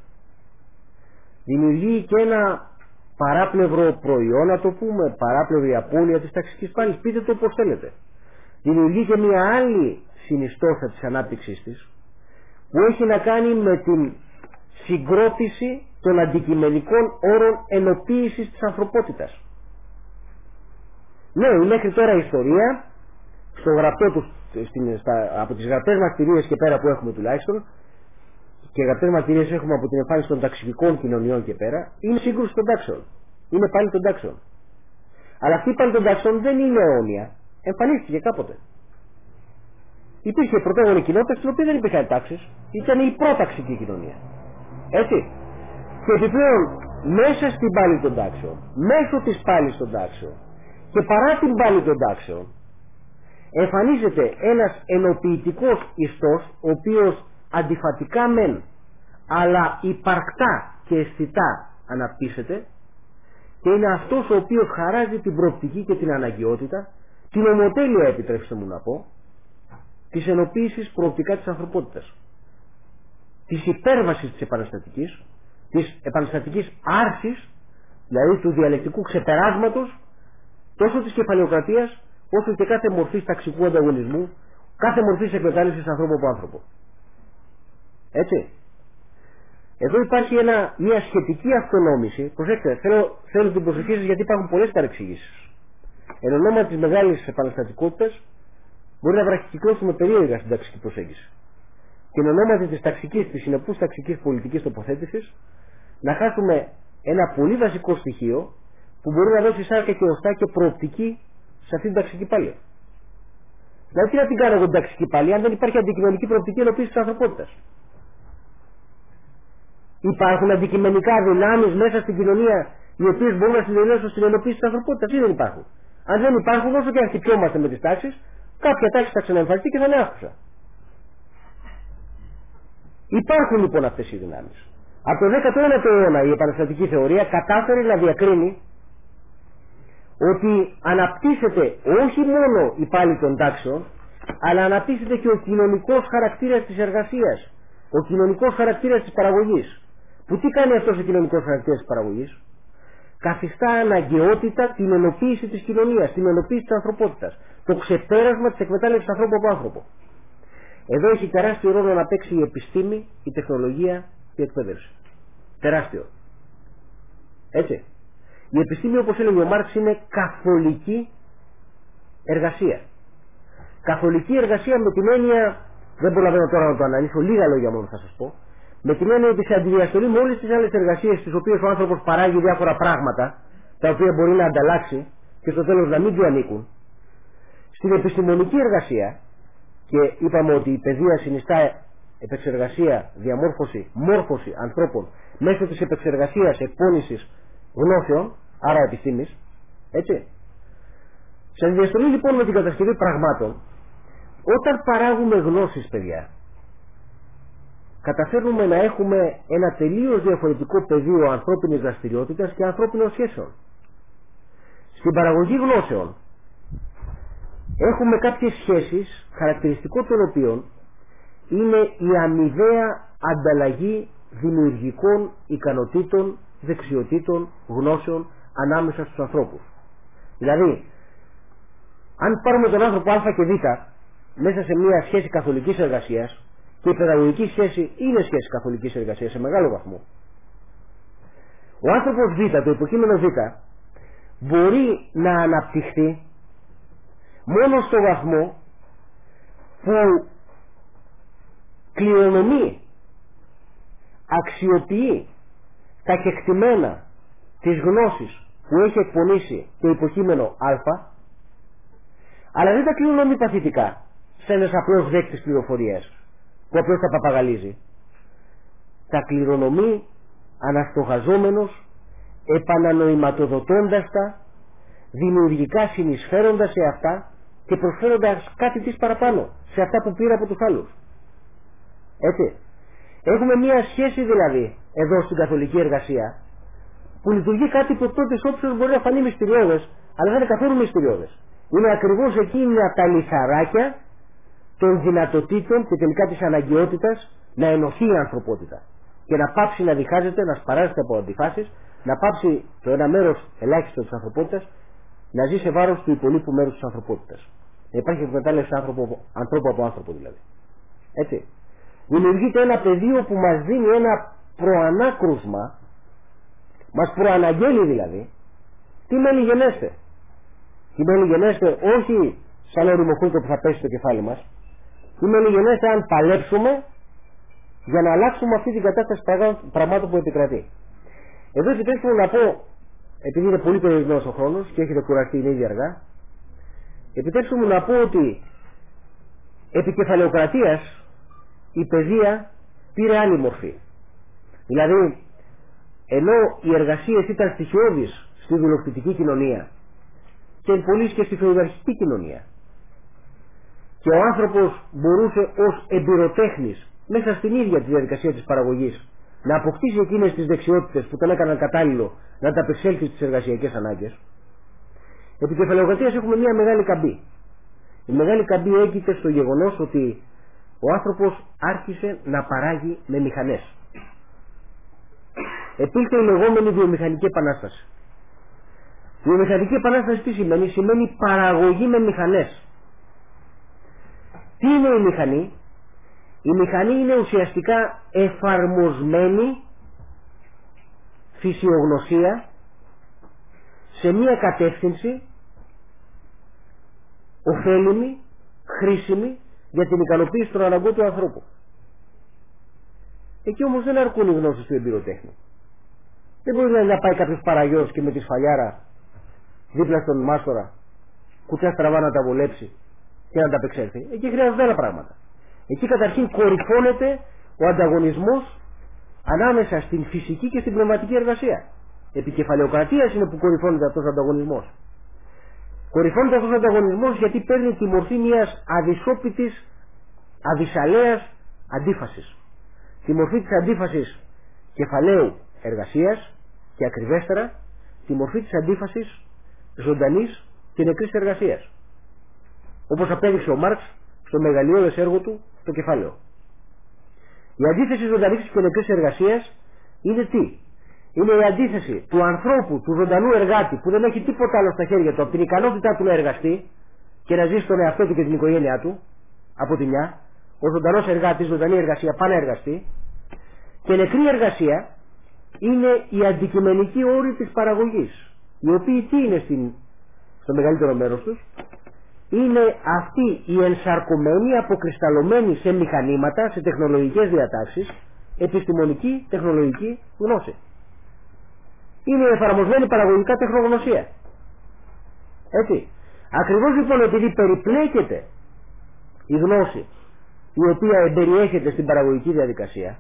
Speaker 2: δημιουργεί και ένα παράπλευρο προϊόν, να το πούμε, παράπλευρη απώλεια της ταξικής πάλης, πείτε το όπως θέλετε. Δημιουργεί και μια άλλη συνιστόσα της ανάπτυξής της που έχει να κάνει με την συγκρότηση των αντικειμενικών όρων ενοποίησης της ανθρωπότητας. Ναι, η μέχρι τώρα ιστορία στο γραπτό του, στην, στα, από τις γραπτές μαρτυρίες και πέρα που έχουμε τουλάχιστον, και γραπτές μαρτυρίες έχουμε από την εμφάνιση των ταξικών κοινωνιών και πέρα, είναι σύγκρουση των τάξεων. Είναι πάλι των τάξεων. Αλλά αυτή πάλι των τάξεων δεν είναι αιώνια. Εμφανίστηκε κάποτε. Υπήρχε πρωτόγονη κοινότητα στην οποία δεν υπήρχαν τάξεις. Ήταν η πρόταξική κοινωνία. Έτσι. Και επιπλέον μέσα στην πάλη των τάξεων, μέσω της πάλης των τάξεων και παρά την πάλη των τάξεων, εμφανίζεται ένας ενοποιητικός ιστός, ο οποίος αντιφατικά μεν, αλλά υπαρκτά και αισθητά αναπτύσσεται, και είναι αυτός ο οποίος χαράζει την προοπτική και την αναγκαιότητα, την ομοτέλεια, επιτρέψτε μου να πω, της ενοποίησης προοπτικά της ανθρωπότητας, της υπέρβασης της επαναστατικής, της επαναστατικής άρσης, δηλαδή του διαλεκτικού ξεπεράσματος τόσο της κεφαλαιοκρατίας όσο και κάθε μορφής ταξικού ανταγωνισμού, κάθε μορφής εκμετάλλευσης ανθρώπου από άνθρωπο. Έτσι. Εδώ υπάρχει ένα, μια σχετική αυτονόμηση. Προσέξτε, θέλω, θέλω την προσοχή σας, γιατί υπάρχουν πολλές παρεξηγήσεις. Εν ονόμα της μεγάλης επαναστατικότητας μπορεί να βραχικυκλώσουμε περίεργα στην ταξική προσέγγιση. Και εν ονόματι της ταξικής, της συνεπούς ταξικής πολιτικής τοποθέτησης, να χάσουμε ένα πολύ βασικό στοιχείο που μπορεί να δώσει σάρκα και οστά και προοπτική σε αυτή την ταξική πάλη. Δηλαδή, τι να την κάνω εγώ την ταξική πάλη, αν δεν υπάρχει αντικειμενική προοπτική ενοποίηση της ανθρωπότητας. Υπάρχουν αντικειμενικά δυνάμεις μέσα στην κοινωνία οι οποίες μπορούν να συνδυάσουν στην ενοποίηση της ανθρωπότητας, ή δεν υπάρχουν? Αν δεν υπάρχουν, όσο και αν χτυπιόμαστε με τις τάξεις, κάποια τάξη θα ξαναεμφανιστεί και θα είναι άκουσα. Υπάρχουν λοιπόν αυτές οι δυνάμεις. Από το δέκατο ένατο αιώνα η επαναστατική θεωρία κατάφερε να διακρίνει ότι αναπτύσσεται όχι μόνο η πάλη των τάξεων, αλλά αναπτύσσεται και ο κοινωνικός χαρακτήρας της εργασίας, ο κοινωνικός χαρακτήρας της παραγωγής. Που τι κάνει αυτός ο κοινωνικός χαρακτήρας της παραγωγής? Καθιστά αναγκαιότητα την ενοποίηση της κοινωνίας, την ενοποίηση της ανθρωπότητας, το ξεπέρασμα της εκμετάλλευσης ανθρώπου από άνθρωπο. Εδώ έχει τεράστιο ρόλο να παίξει η επιστήμη, η τεχνολογία, η εκπαίδευση. Τεράστιο. Έτσι. Η επιστήμη, όπως έλεγε ο Μάρξ, είναι καθολική εργασία. Καθολική εργασία με την έννοια, δεν προλαβαίνω τώρα να το αναλύσω, λίγα λόγια μόνο θα σας πω, με την έννοια ότι σε αντιδιαστολή με όλες τις άλλες εργασίες στις οποίες ο άνθρωπος παράγει διάφορα πράγματα, τα οποία μπορεί να ανταλλάξει και στο τέλος να μην του ανήκουν, στην επιστημονική εργασία, και είπαμε ότι η παιδεία συνιστά επεξεργασία, διαμόρφωση, μόρφωση ανθρώπων μέσω της επεξεργασίας, εκπώνησης γνώσεων, άρα επιστήμης, έτσι. Σε αντιδιαστολή λοιπόν με την κατασκευή πραγμάτων, όταν παράγουμε γνώσεις, παιδιά, καταφέρνουμε να έχουμε ένα τελείως διαφορετικό πεδίο ανθρώπινης δραστηριότητας και ανθρώπινων σχέσεων. Στην παραγωγή γνώσεων έχουμε κάποιες σχέσεις, χαρακτηριστικό των οποίων είναι η αμοιβαία ανταλλαγή δημιουργικών ικανοτήτων, δεξιοτήτων, γνώσεων ανάμεσα στους ανθρώπους. Δηλαδή, αν πάρουμε τον άνθρωπο Α και Β μέσα σε μια σχέση καθολικής εργασίας, και η παιδαγωγική σχέση είναι σχέση καθολικής εργασίας σε μεγάλο βαθμό, ο άνθρωπος Β, το υποκείμενο Β, μπορεί να αναπτυχθεί μόνο στο βαθμό που κληρονομεί, αξιοποιεί τα κεκτημένα της γνώσης που έχει εκπονήσει το υποκείμενο Α, αλλά δεν τα κληρονομεί παθητικά σε ένας απλός δέκτης πληροφορίας που απλώς τα παπαγαλίζει. Τα κληρονομεί αναστοχαζόμενος, επανανοηματοδοτώντας τα, δημιουργικά συνεισφέροντας σε αυτά και προσφέροντας κάτι της παραπάνω σε αυτά που πήρε από τους άλλους. Έτσι. Έχουμε μία σχέση δηλαδή εδώ στην καθολική εργασία που λειτουργεί κάτι που τότε όποιος μπορεί να φανεί μυστηριώδες, αλλά δεν είναι καθόλου μυστηριώδες. Είναι ακριβώς εκείνα τα λιθαράκια των δυνατοτήτων και τελικά της αναγκαιότητας να ενωθεί η ανθρωπότητα και να πάψει να διχάζεται, να σπαράζεται από αντιφάσεις, να πάψει το ένα μέρος ελάχιστο της ανθρωπότητας να ζει σε βάρος του υπολείπου μέρους της ανθρωπότητας. Να υπάρχει εκμετάλλευση ανθρώπου, ανθρώπου από άνθρωπο δηλαδή. Έτσι. Δημιουργείται ένα πεδίο που μας δίνει ένα προανάκρουσμα, μας προαναγγέλει δηλαδή τι μένει γενέστε. Τι μένει γενέστε όχι σαν οριμοχούτο που θα πέσει στο κεφάλι μας. Είμαι λιγενές αν παλέψουμε για να αλλάξουμε αυτή την κατάσταση πραγμάτων που επικρατεί. Εδώ επιτρέψτε μου να πω, επειδή είναι πολύ περιορισμένος ο χρόνος και έχετε κουραστεί, είναι ήδη αργά, επιτρέψτε μου να πω ότι επί κεφαλαιοκρατίας η παιδεία πήρε άλλη μορφή. Δηλαδή, ενώ οι εργασίες ήταν στοιχειώδεις στη δουλοκτητική κοινωνία και πολλής και στη φεουδαρχική κοινωνία και ο άνθρωπος μπορούσε ως εμπειροτέχνης μέσα στην ίδια τη διαδικασία της παραγωγής να αποκτήσει εκείνες τις δεξιότητες που τον έκαναν κατάλληλο να τα απεξέλθει στις εργασιακές ανάγκες, επί κεφαλαιοκρατίας έχουμε μια μεγάλη καμπή. Η μεγάλη καμπή έγκυται στο γεγονός ότι ο άνθρωπος άρχισε να παράγει με μηχανές. Επήλθε η λεγόμενη βιομηχανική επανάσταση. Η βιομηχανική επανάσταση τι σημαίνει? Σημαίνει παραγωγή με μηχανές. Τι είναι η μηχανή? Η μηχανή είναι ουσιαστικά εφαρμοσμένη φυσιογνωσία σε μία κατεύθυνση ωφέλιμη, χρήσιμη για την ικανοποίηση των αναγκών του ανθρώπου. Εκεί όμως δεν αρκούν οι γνώσεις του εμπειροτέχνη. Δεν μπορεί να πάει κάποιος παραγιός και με τη σφαλιάρα δίπλα στον μάστορα κουτσά στραβά να τα βολέψει και να τα απεξέλθει. Εκεί χρειάζονται άλλα πράγματα. Εκεί καταρχήν κορυφώνεται ο ανταγωνισμός ανάμεσα στην φυσική και στην πνευματική εργασία. Επί κεφαλαιοκρατίας είναι που κορυφώνεται αυτός ο ανταγωνισμός. Κορυφώνεται αυτός ο ανταγωνισμός γιατί παίρνει τη μορφή μιας αδυσόπιτης, αδυσαλέας αντίφασης. Τη μορφή της αντίφασης κεφαλαίου εργασίας και ακριβέστερα τη μορφή της αντίφασης ζωντανής και νεκρής εργασίας. Όπως απέδειξε ο Μάρξ στο μεγαλειώδες έργο του το κεφάλαιο. Η αντίθεση ζωντανής και νεκρής εργασίας είναι τι? Είναι η αντίθεση του ανθρώπου, του ζωντανού εργάτη που δεν έχει τίποτα άλλο στα χέρια του από την ικανότητά του να εργαστεί και να ζήσει τον εαυτό του και την οικογένειά του από τη μια. Ο ζωντανός εργάτης, ζωντανή εργασία, πάει να εργαστεί. Και νεκρή εργασία είναι η αντικειμενική όρη της παραγωγής, οι οποίοι τι είναι στην, στο μεγαλύτερο μέρος τους? Είναι αυτή η ενσαρκωμένη, αποκρισταλωμένη σε μηχανήματα, σε τεχνολογικές διατάξεις, επιστημονική, τεχνολογική γνώση. Είναι εφαρμοσμένη παραγωγικά τεχνογνωσία. Έτσι. Ακριβώς λοιπόν επειδή περιπλέκεται η γνώση η οποία εμπεριέχεται στην παραγωγική διαδικασία,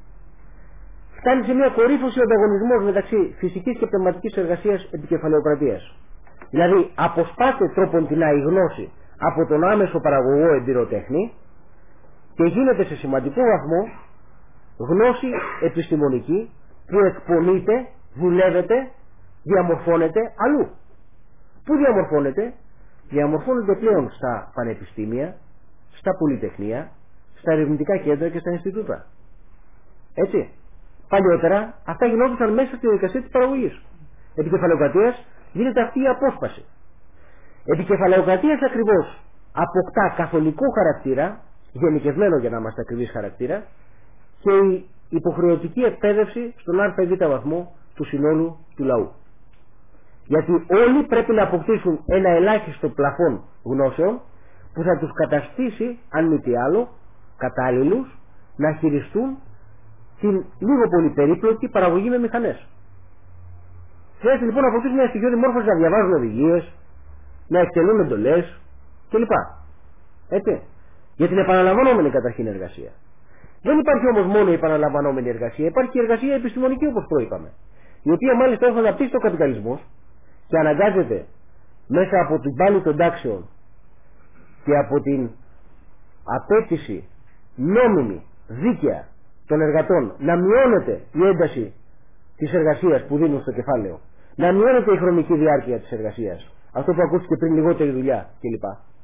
Speaker 2: φτάνει σε μια κορύφωση ο ανταγωνισμός μεταξύ φυσικής και πνευματικής εργασίας επί κεφαλαιοκρατίας. Δηλαδή αποσπάται τρόποντινά η γνώση από τον άμεσο παραγωγό εμπειροτέχνη και γίνεται σε σημαντικό βαθμό γνώση επιστημονική που εκπονείται, δουλεύεται, διαμορφώνεται αλλού. Πού διαμορφώνεται? Διαμορφώνεται πλέον στα πανεπιστήμια, στα πολυτεχνία, στα ερευνητικά κέντρα και στα Ινστιτούτα. Έτσι. Παλιότερα αυτά γινόντουσαν μέσα στη διαδικασία της παραγωγής. Επί κεφαλαιοκρατίας γίνεται αυτή η απόσπαση. Επί κεφαλαιοκρατίας ακριβώς αποκτά καθολικό χαρακτήρα, γενικευμένο για να είμαστε ακριβείς χαρακτήρα, και η υποχρεωτική εκπαίδευση στον α β βαθμό του συνόλου του λαού. Γιατί όλοι πρέπει να αποκτήσουν ένα ελάχιστο πλαφόν γνώσεων που θα τους καταστήσει, αν μη τι άλλο, κατάλληλους να χειριστούν την λίγο πολύ περίπλοκη παραγωγή με μηχανές. Χρειάζεται λοιπόν να αποκτήσουν μια στοιχειώδη μόρφωση να διαβάζουν οδηγίες, να εκτελούν εντολές κλπ. Έτσι. Για την επαναλαμβανόμενη καταρχήν εργασία. Δεν υπάρχει όμως μόνο η επαναλαμβανόμενη εργασία, υπάρχει και η εργασία επιστημονική όπως προείπαμε. Η οποία μάλιστα έχει αναπτύσσει το καπιταλισμό και αναγκάζεται μέσα από την πάλη των τάξεων και από την απέτηση νόμιμη, δίκαια των εργατών να μειώνεται η ένταση της εργασίας που δίνουν στο κεφάλαιο, να μειώνεται η χρονική διάρκεια της εργασίας, αυτό που ακούστηκε πριν, λιγότερη δουλειά κλπ.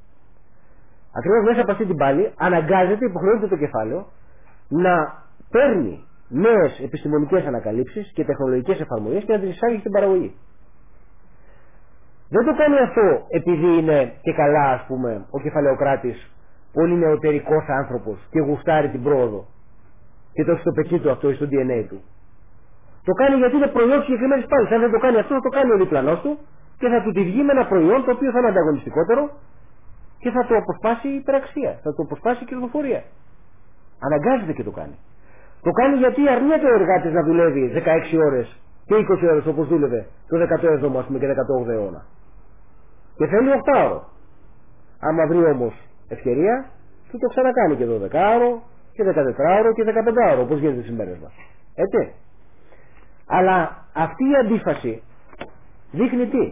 Speaker 2: Ακριβώς μέσα από αυτή την πάλη αναγκάζεται, υποχρεώνεται το κεφάλαιο να παίρνει νέες επιστημονικές ανακαλύψεις και τεχνολογικές εφαρμογές και να τις εισάγει στην παραγωγή. Δεν το κάνει αυτό επειδή είναι και καλά, ας πούμε, ο κεφαλαιοκράτης πολύ νεωτερικός άνθρωπος και γουστάρει την πρόοδο και το έχει στο πετσί του αυτό ή στο ντι εν έι του. Το κάνει γιατί είναι προϊόν συγκεκριμένης πάλης. Αν δεν το κάνει αυτό, θα το κάνει ο διπλανός του και θα του τη βγει με ένα προϊόν το οποίο θα είναι ανταγωνιστικότερο και θα το αποσπάσει η υπεραξία, θα το αποσπάσει η κερδοφορία. Αναγκάζεται και το κάνει. Το κάνει γιατί αρνιέται ο εργάτης να δουλεύει δεκαέξι ώρες και είκοσι ώρες όπως δούλευε το δεκαεπτό ας πούμε και δεκαοκτώ αιώνα. Και θέλει οκτώ ώρο. Άμα βρει όμως ευκαιρία, θα το ξανακάνει και δώδεκα ώρο και δεκατέσσερα ώρο και δεκαπέντε ώρο όπως γίνεται στις μέρες μας. Έτσι. Αλλά αυτή η αντίφαση δείχνει τι?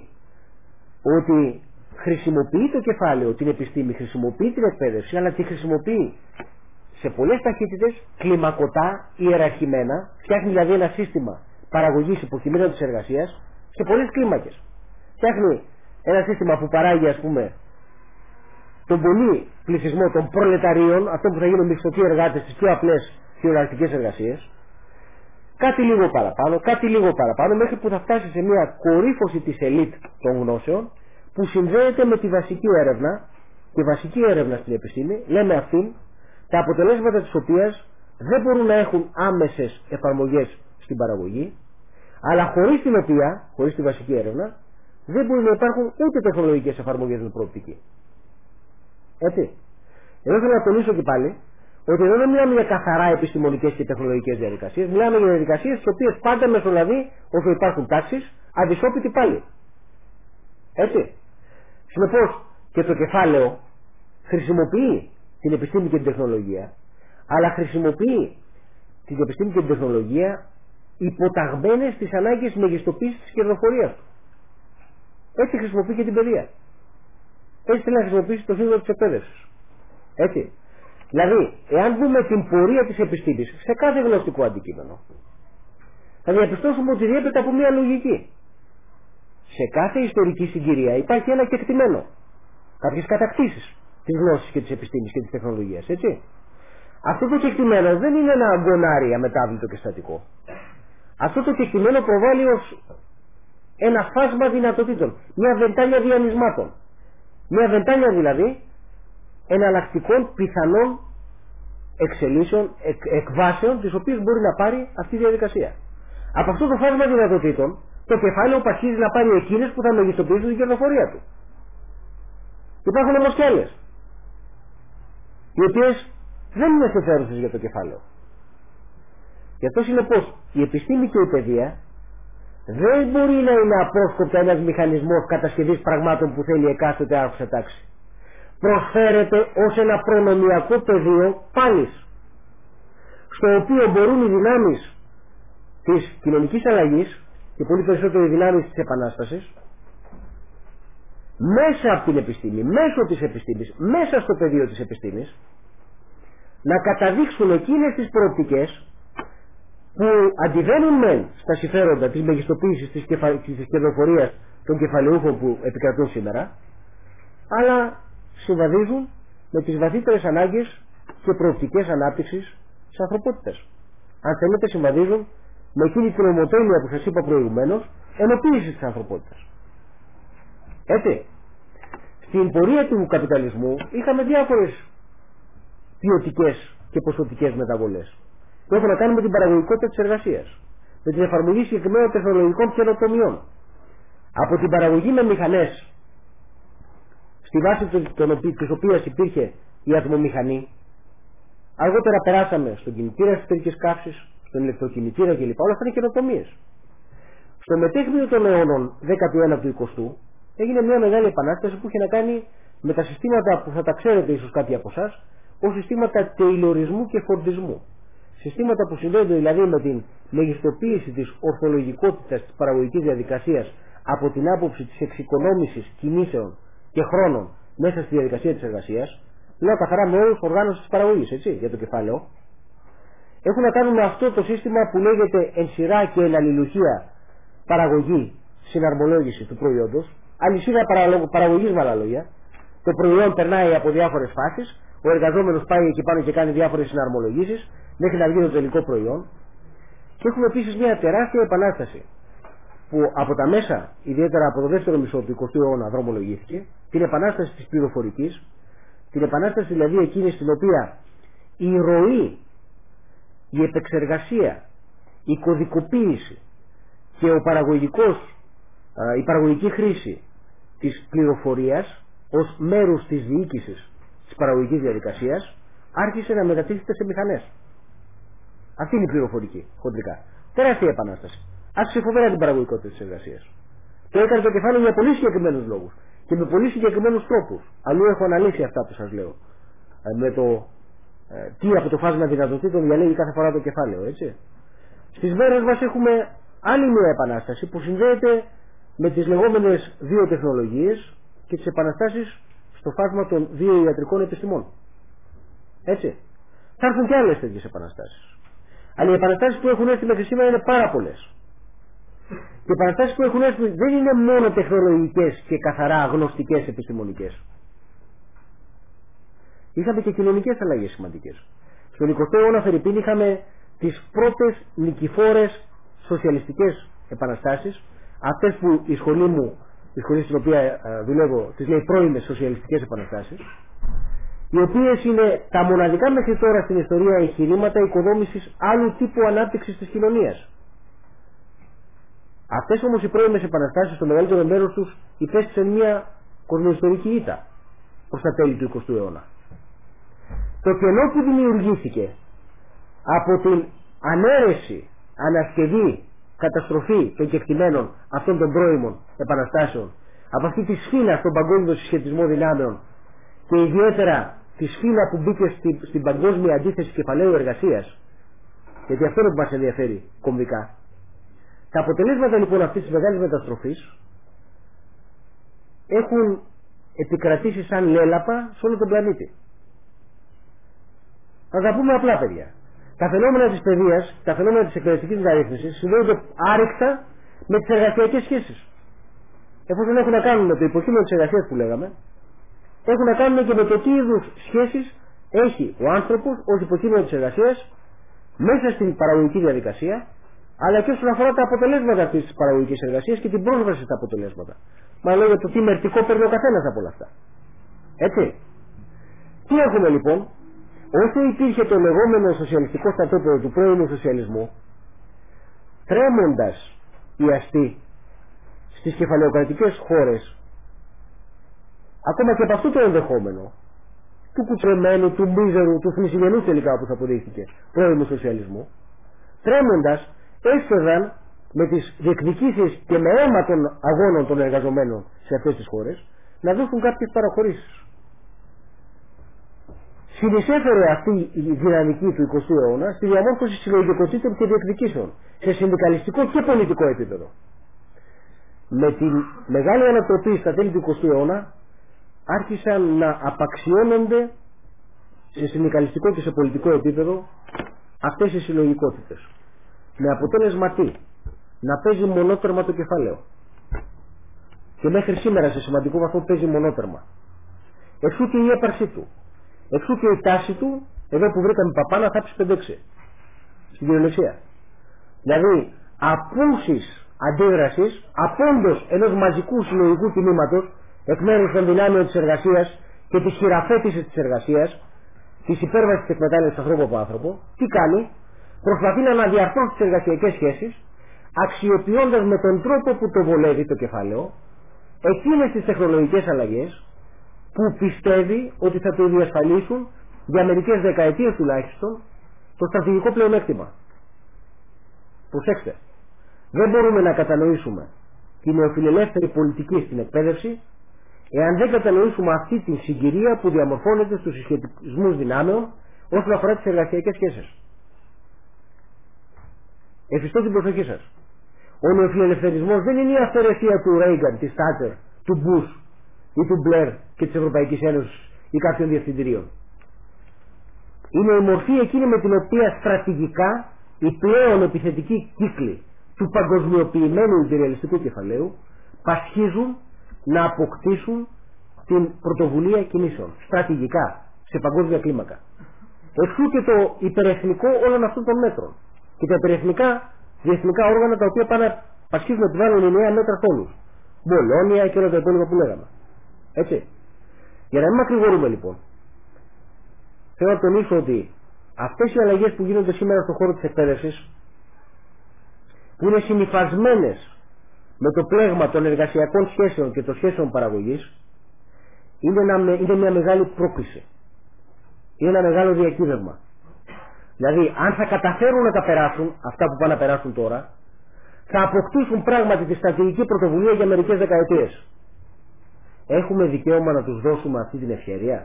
Speaker 2: Ότι χρησιμοποιεί το κεφάλαιο, την επιστήμη, χρησιμοποιεί την εκπαίδευση, αλλά τη χρησιμοποιεί σε πολλές ταχύτητες, κλιμακωτά, ιεραρχημένα, φτιάχνει δηλαδή ένα σύστημα παραγωγής υποκειμένου της εργασίας σε πολλές κλίμακες. Φτιάχνει ένα σύστημα που παράγει, ας πούμε, τον πολύ πληθυσμό των προλεταρίων, αυτό που θα γίνουν μισθωτοί εργάτες στις πιο απλές χειρονακτικές εργασίες, κάτι λίγο παραπάνω, κάτι λίγο παραπάνω, μέχρι που θα φτάσει σε μια κορύφωση της ελίτ των γνώσεων, που συνδέεται με τη βασική έρευνα, τη βασική έρευνα στην επιστήμη, λέμε αυτήν, τα αποτελέσματα της οποίας δεν μπορούν να έχουν άμεσες εφαρμογές στην παραγωγή, αλλά χωρίς την οποία, χωρίς τη βασική έρευνα, δεν μπορεί να υπάρχουν ούτε τεχνολογικές εφαρμογές με προοπτική. Έτσι. Εδώ θέλω να τονίσω και πάλι ότι εδώ δεν μιλάμε για καθαρά επιστημονικές και τεχνολογικές διαδικασίες, μιλάμε για διαδικασίες τις οποίες πάντα μεσολαβεί, όσο υπάρχουν τάξεις, αδυσόπιτη πάλι. Έτσι. Συνεπώς και το κεφάλαιο χρησιμοποιεί την επιστήμη και την τεχνολογία, αλλά χρησιμοποιεί την επιστήμη και την τεχνολογία υποταγμένες στις ανάγκες μεγιστοποίησης της κερδοφορίας του. Έτσι χρησιμοποιεί και την παιδεία. Έτσι θέλει να χρησιμοποιήσει το σύνολο της εκπαίδευσης. Έτσι. Δηλαδή, εάν δούμε την πορεία της επιστήμης σε κάθε γνωστικό αντικείμενο, θα διαπιστώσουμε ότι διέπεται από μια λογική. Σε κάθε ιστορική συγκυρία υπάρχει ένα κεκτημένο, κάποιες κατακτήσεις της γνώσης και της επιστήμης και της τεχνολογίας, έτσι. Αυτό το κεκτημένο δεν είναι ένα αγκονάρι αμετάβλητο και στατικό. Αυτό το κεκτημένο προβάλλει ως ένα φάσμα δυνατοτήτων, μια βεντάλια διανυσμάτων. Μια βεντάλια δηλαδή εναλλακτικών πιθανών εξελίσεων, εκ, εκβάσεων, τις οποίες μπορεί να πάρει αυτή η διαδικασία. Από αυτό το φάσμα δυνατοτήτων, το κεφάλαιο πασχίζει να πάρει εκείνες που θα μεγιστοποιήσουν την κερδοφορία του. Υπάρχουν όμως και άλλες, οι οποίες δεν είναι συμφέρουσες για το κεφάλαιο. Γι' αυτό συνεπώς η επιστήμη και η παιδεία δεν μπορεί να είναι απρόσκοπτα ένας μηχανισμός κατασκευής πραγμάτων που θέλει εκάστοτε άρχουσα τάξη. Προσφέρεται ως ένα προνομιακό πεδίο πάλις, στο οποίο μπορούν οι δυνάμεις της κοινωνικής αλλαγής και πολύ περισσότερο οι δυνάμεις της επανάστασης, μέσα από την επιστήμη, μέσω της επιστήμης, μέσα στο πεδίο της επιστήμης, να καταδείξουν εκείνες τις προοπτικές που αντιβαίνουν μεν στα συμφέροντα της μεγιστοποίησης της, κεφα... της κερδοφορίας των κεφαλαιούχων που επικρατούν σήμερα, αλλά συμβαδίζουν με τις βαθύτερες ανάγκες και προοπτικές ανάπτυξης της ανθρωπότητας. Αν θέλετε, συμβαδίζουν με εκείνη την ομοτέλεια που σας είπα προηγουμένως, ενοποίησης της ανθρωπότητας. Έτσι, στην πορεία του καπιταλισμού είχαμε διάφορες ποιοτικές και ποσοτικές μεταβολές που έχουν να κάνουν με την παραγωγικότητα της εργασίας, με την εφαρμογή συγκεκριμένων τεχνολογικών καινοτομιών. Από την παραγωγή με μηχανές, στη βάση της οποίας υπήρχε η ατμομηχανή, αργότερα περάσαμε στον κινητήρα εσωτερικής καύσης, στον ηλεκτροκινητήρα κλπ. Όλα αυτά είναι καινοτομίες. Στο μετέχνιο των αιώνων δέκατου ένατου εικοστού έγινε μια μεγάλη επανάσταση που είχε να κάνει με τα συστήματα που θα τα ξέρετε ίσως κάποιοι από εσάς, ως συστήματα τεϊλορισμού και φορτισμού. Συστήματα που συνδέονται δηλαδή με την μεγιστοποίηση της ορθολογικότητας της παραγωγικής διαδικασίας από την άποψη της εξοικονόμησης κινήσεων και χρόνων μέσα στη διαδικασία της εργασίας. Λέω καθαρά με όρους οργάνωσης της παραγωγής, έτσι, για το κεφάλαιο. Έχουν να κάνουν με αυτό το σύστημα που λέγεται εν σειρά και εν αλληλουχία παραγωγή, συναρμολόγηση του προϊόντος, αλυσίδα παραγωγής με άλλα λόγια. Το προϊόν περνάει από διάφορες φάσεις, ο εργαζόμενος πάει εκεί πάνω και κάνει διάφορες συναρμολογήσεις μέχρι να βγει το τελικό προϊόν. Και έχουμε επίσης μια τεράστια επανάσταση που από τα μέσα, ιδιαίτερα από το δεύτερο μισό του εικοστού αιώνα, δρομολογήθηκε, την επανάσταση της πληροφορικής, την επανάσταση δηλαδή εκείνη στην οποία η ροή, η επεξεργασία, η κωδικοποίηση και ο παραγωγικός, η παραγωγική χρήση της πληροφορίας ως μέρους της διοίκησης της παραγωγικής διαδικασίας άρχισε να μετατίθεται σε μηχανές. Αυτή είναι η πληροφορική, χοντρικά. Τεράστια επανάσταση. Άξιζε φοβερά την παραγωγικότητα της εργασίας. Το έκανε το κεφάλαιο για πολύ συγκεκριμένους λόγους και με πολύ συγκεκριμένους τρόπους. Αλλού έχω αναλύσει αυτά που σας λέω. Ε, με το ε, τι από το φάσμα δυνατοτήτων διαλέγει κάθε φορά το κεφάλαιο, έτσι. Στις μέρες μας έχουμε άλλη μια επανάσταση που συνδέεται με τις λεγόμενες δύο τεχνολογίες και τις επαναστάσεις στο φάσμα των δύο ιατρικών επιστημών. Έτσι. Θα έρθουν και άλλες τέτοιες επαναστάσεις. Αλλά οι επαναστάσεις που έχουν έρθει μέχρι σήμερα είναι πάρα πολλές. Και οι επαναστάσεις που έχουν έρθει δεν είναι μόνο τεχνολογικές και καθαρά γνωστικές επιστημονικές. Είχαμε και κοινωνικές αλλαγές σημαντικές. Στον εικοστό αιώνα, φερειπίν, είχαμε τις πρώτες νικηφόρες σοσιαλιστικές επαναστάσεις, αυτές που η σχολή μου, η σχολή στην οποία δουλεύω, τις λέει πρώιμες σοσιαλιστικές επαναστάσεις, οι οποίες είναι τα μοναδικά μέχρι τώρα στην ιστορία εγχειρήματα οικοδόμησης άλλου τύπου ανάπτυξης της κοινωνίας. Αυτές όμως οι πρώιμες επαναστάσεις, στο μεγαλύτερο μέρος τους, υπέστησαν μια κορμοϊστορική ήττα προς τα τέλη του εικοστού αιώνα. Το κενό που δημιουργήθηκε από την ανέρεση, ανασκευή, καταστροφή των κεκτημένων αυτών των πρώιμων επαναστάσεων, από αυτή τη σφήνα στον παγκόσμιο συσχετισμό δυνάμεων και ιδιαίτερα τη σφήνα που μπήκε στη, στην παγκόσμια αντίθεση κεφαλαίου εργασίας, γιατί αυτό είναι που μας ενδιαφέρει κομβικά. Τα αποτελέσματα λοιπόν αυτής της μεγάλης μεταστροφής έχουν επικρατήσει σαν λέλαπα σε όλο τον πλανήτη. Θα τα πούμε απλά, παιδιά. Τα φαινόμενα της παιδείας, τα φαινόμενα της εκπαιδευτικής μεταρρύθμισης συνδέονται άρρηκτα με τις εργασιακές σχέσεις. Εφόσον έχουν να κάνουν με το υποκείμενο της εργασίας που λέγαμε, έχουν να κάνουν και με το τι είδους σχέσεις έχει ο άνθρωπος ως υποκείμενο της εργασίας μέσα στην παραγωγική διαδικασία, αλλά και όσον αφορά τα αποτελέσματα αυτής της παραγωγικής εργασίας και την πρόσβαση στα αποτελέσματα. Μα λέω για το τι μερτικό παίρνει ο καθένας από όλα αυτά. Έτσι. Τι έχουμε λοιπόν? Όσο υπήρχε το λεγόμενο σοσιαλιστικό στρατόπεδο του πρώιμου σοσιαλισμού, τρέμοντας οι αστεί στις κεφαλαιοκρατικές χώρες, ακόμα και από αυτό το ενδεχόμενο του κουτσρεμένου, του μίζερου, του θνησιγενού τελικά που θα αποδείχθηκε πρώιμου σοσιαλισμού, τρέμοντας έσπευαν με τις διεκδικήσεις και με αίμα των αγώνων των εργαζομένων σε αυτές τις χώρες να δώσουν κάποιες παραχωρήσεις. Συνεισέφερε αυτή η δυναμική του εικοστού αιώνα στη διαμόρφωση συλλογικοτήτων και διεκδικήσεων σε συνδικαλιστικό και πολιτικό επίπεδο. Με τη μεγάλη ανατροπή στα τέλη του εικοστού αιώνα άρχισαν να απαξιώνονται σε συνδικαλιστικό και σε πολιτικό επίπεδο αυτές οι συλλογικότητες. Με αποτέλεσμα τι? Να παίζει μονότερμα το κεφάλαιο. Και μέχρι σήμερα σε σημαντικό βαθμό παίζει μονότερμα. Εξού και η έπαρσή του. Εξού και η τάση του, εδώ που βρήκαμε παπάνα, θα πεις πεντέξι στην κυριολεξία. Δηλαδή απούσεις αντίδρασης, απόντος ενός μαζικού συλλογικού κινήματος εκ μέρους των δυνάμεων της εργασίας και της χειραφέτησης της εργασίας, της υπέρβασης της εκμετάλλευσης ανθρώπου από άνθρωπο, τι κάνει? Προσπαθεί να αναδιαρθρώσει τις εργασιακές σχέσεις, αξιοποιώντας με τον τρόπο που το βολεύει το κεφάλαιο εκείνες τις τεχνολογικές αλλαγές που πιστεύει ότι θα το διασφαλίσουν για μερικές δεκαετίες τουλάχιστον το στρατηγικό πλεονέκτημα. Προσέξτε, δεν μπορούμε να κατανοήσουμε την νεοφιλελεύθερη πολιτική στην εκπαίδευση εάν δεν κατανοήσουμε αυτή την συγκυρία που διαμορφώνεται στους συσχετισμούς δυνάμεων όσον αφορά τις εργασιακές σχέσεις. Εφιστώ την προσοχή σας. Ο νεοφιλελευθερισμός δεν είναι η αυθαιρεσία του Ρέιγκαν, της Τάτσερ, του Μπούς ή του Μπλερ και της Ευρωπαϊκής Ένωσης ή κάποιων διευθυντηρίων. Είναι η μορφή εκείνη με την οποία στρατηγικά οι πλέον επιθετικοί κύκλοι του παγκοσμιοποιημένου υπεριαλιστικού κεφαλαίου πασχίζουν να αποκτήσουν την πρωτοβουλία κινήσεων στρατηγικά σε παγκόσμια κλίμακα. Εξού και το υπερεθνικό όλων αυτών των μέτρων και τα υπερεθνικά διεθνικά όργανα τα οποία πάνε να πασχίζουν να επιβάλλουν οι νέα μέτρα τόνους, Μπολόνια και όλα τα υπόλοιπα που λέγαμε. Έτσι. Για να μην μακρηγορούμε λοιπόν, θέλω να τονίσω ότι αυτές οι αλλαγές που γίνονται σήμερα στον χώρο της εκπαίδευσης, που είναι συνυφασμένες με το πλέγμα των εργασιακών σχέσεων και των σχέσεων παραγωγής, είναι, ένα, είναι μια μεγάλη πρόκληση. Είναι ένα μεγάλο διακύβευμα. Δηλαδή, αν θα καταφέρουν να τα περάσουν, αυτά που πάνε να περάσουν τώρα, θα αποκτήσουν πράγματι τη στρατηγική πρωτοβουλία για μερικές δεκαετίες. Έχουμε δικαίωμα να τους δώσουμε αυτή την ευκαιρία?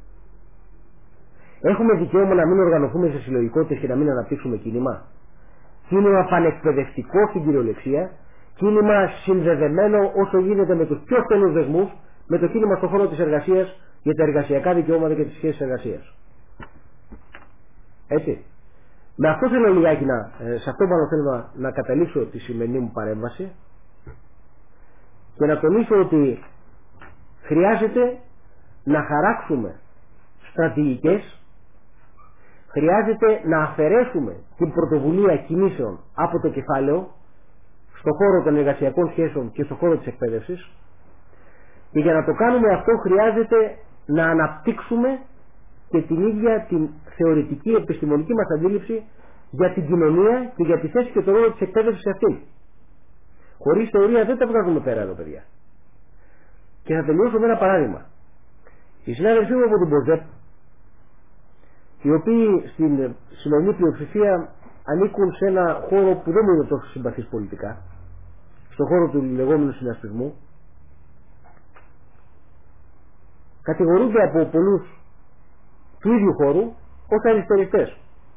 Speaker 2: Έχουμε δικαίωμα να μην οργανωθούμε σε συλλογικότητες και να μην αναπτύξουμε κίνημα? Κίνημα πανεκπαιδευτικό στην κυριολεξία, κίνημα συνδεδεμένο όσο γίνεται με τους πιο στενούς δεσμούς, με το κίνημα στον χώρο της εργασίας για τα εργασιακά δικαιώματα και τις σχέσεις εργασίας. Έτσι. Με αυτό θέλω λιγάκι να, σε αυτό πάνω θέλω να, να καταλήξω τη σημερινή μου παρέμβαση και να τονίσω ότι χρειάζεται να χαράξουμε στρατηγικές, χρειάζεται να αφαιρέσουμε την πρωτοβουλία κινήσεων από το κεφάλαιο στον χώρο των εργασιακών σχέσεων και στον χώρο της εκπαίδευσης, και για να το κάνουμε αυτό χρειάζεται να αναπτύξουμε και την ίδια την θεωρητική επιστημονική μας αντίληψη για την κοινωνία και για τη θέση και το ρόλο της εκπαίδευσης σε αυτήν. Χωρίς θεωρία δεν τα βγάζουμε πέρα εδώ, παιδιά. Και θα τελειώσω με ένα παράδειγμα. Οι συνάδελφοί μου από την ΠΟΖΕΠ, οι οποίοι στην σημερινή πλειοψηφία ανήκουν σε ένα χώρο που δεν μου είναι τόσο συμπαθής πολιτικά, στον χώρο του λεγόμενου συνασπισμού, κατηγορούνται από πολλούς του ίδιου χώρου ως αριστεριστές.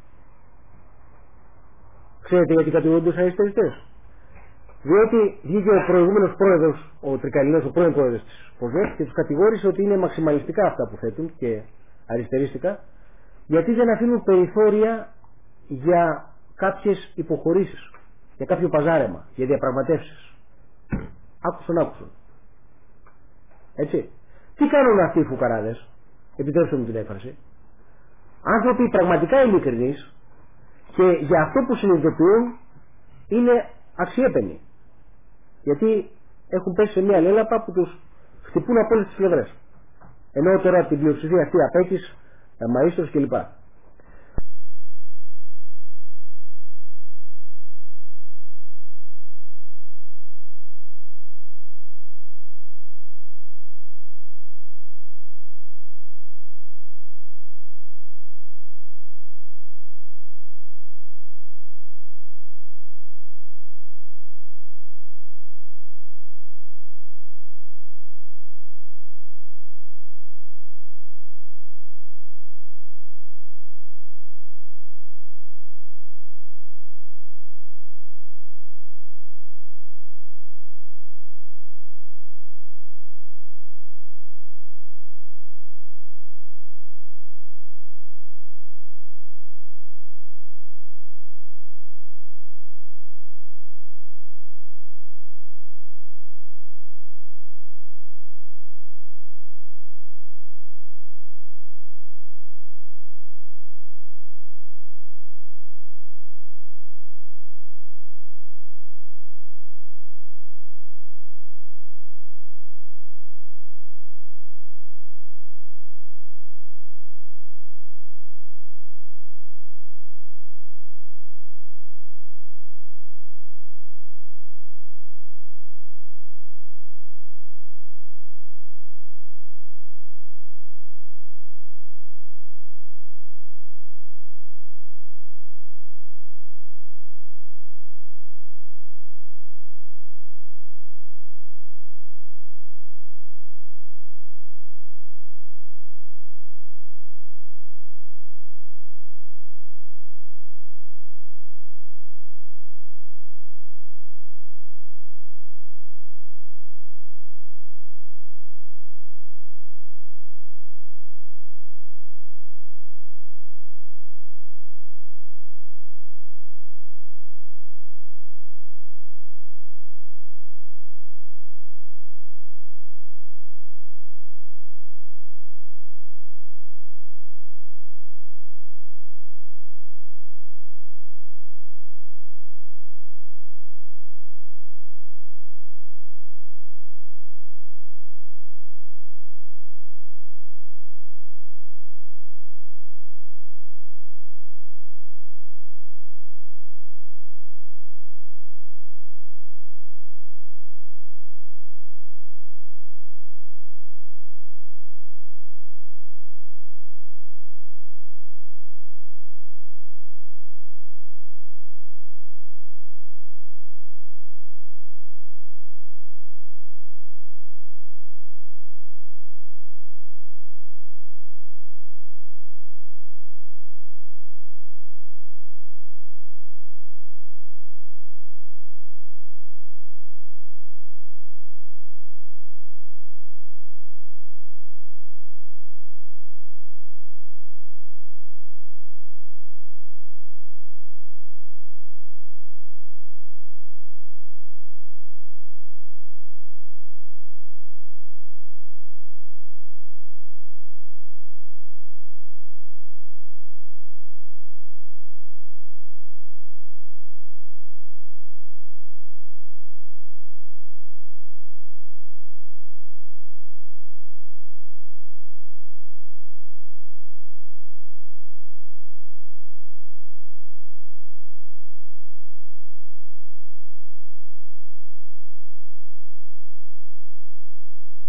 Speaker 2: Ξέρετε γιατί κατηγορούνται ως αριστεριστές? Διότι βγήκε ο προηγούμενος πρόεδρος, ο Τρικαλινός, ο πρώην πρόεδρος της ΠΟΖΕΠ, και τους κατηγόρησε ότι είναι μαξιμαλιστικά αυτά που θέτουν και αριστερίστικα, γιατί δεν αφήνουν περιθώρια για κάποιες υποχωρήσεις, για κάποιο παζάρεμα, για διαπραγματεύσεις. Άκουσαν, άκουσαν. Έτσι. Τι κάνουν αυτοί οι φουκαράδες, επιτρέψτε μου την έκφραση? Άνθρωποι πραγματικά ειλικρινείς, και για αυτό που συνειδητοποιούν είναι αξιέπαινοι. Γιατί έχουν πέσει σε μια λέλαπα που τους χτυπούν από όλες τις πλευρές. Ενώ τώρα από την πλειοψηφία αυτή απέκης, μαΐστρος κλπ.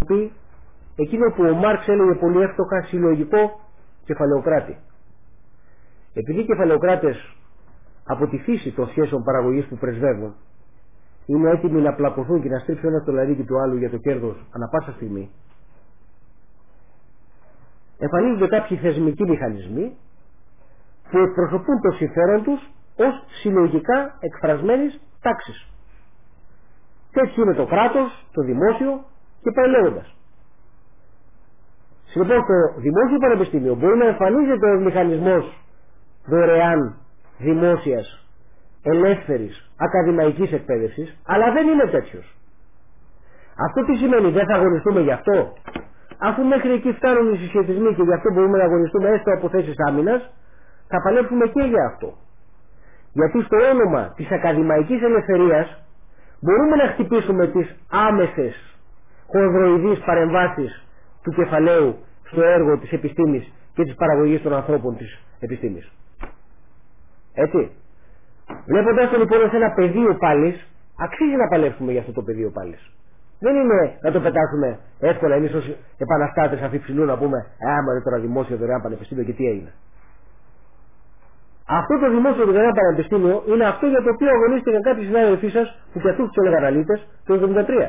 Speaker 2: πει εκείνο που ο Μάρξ έλεγε πολύ εύστοχα, συλλογικό κεφαλαιοκράτη. Επειδή οι κεφαλαιοκράτες από τη φύση των σχέσεων παραγωγής που πρεσβεύουν είναι έτοιμοι να πλακωθούν και να στρίψουν ένα στο λαρίκι του άλλου για το κέρδος ανά πάσα στιγμή, εμφανίζονται κάποιοι θεσμικοί μηχανισμοί που εκπροσωπούν το συμφέρον τους ως συλλογικά εκφρασμένης τάξης. Και έτσι είναι το κράτος, το δημόσιο και πάει λέγοντας. Συνεπώς το δημόσιο πανεπιστήμιο μπορεί να εμφανίζεται ως μηχανισμός δωρεάν, δημόσιας, ελεύθερης, ακαδημαϊκής εκπαίδευσης, αλλά δεν είναι τέτοιος. Αυτό τι σημαίνει? Δεν θα αγωνιστούμε γι' αυτό? Αφού μέχρι εκεί φτάνουν οι συσχετισμοί και γι' αυτό μπορούμε να αγωνιστούμε έστω από θέσεις άμυνας, θα παλέψουμε και για αυτό. Γιατί στο όνομα της ακαδημαϊκής ελευθερίας μπορούμε να χτυπήσουμε τις άμεσες χονδροειδείς παρεμβάσεις του κεφαλαίου στο έργο της επιστήμης και της παραγωγής των ανθρώπων της επιστήμης. Έτσι. Βλέποντας το λοιπόν σε ένα πεδίο πάλης, αξίζει να παλέψουμε για αυτό το πεδίο πάλης. Δεν είναι να το πετάσουμε εύκολα εμείς ως επαναστάτες αφιψηλού να πούμε «Α, μα τώρα δημόσιο δωρεάν πανεπιστήμιο και τι έγινε». Αυτό το δημόσιο δωρεάν πανεπιστήμιο είναι αυτό για το οποίο αγωνίστηκαν κάποιοι συνάδελφοί σας που και αυτούς τους έλεγαν αλήτες το εβδομήντα τρία.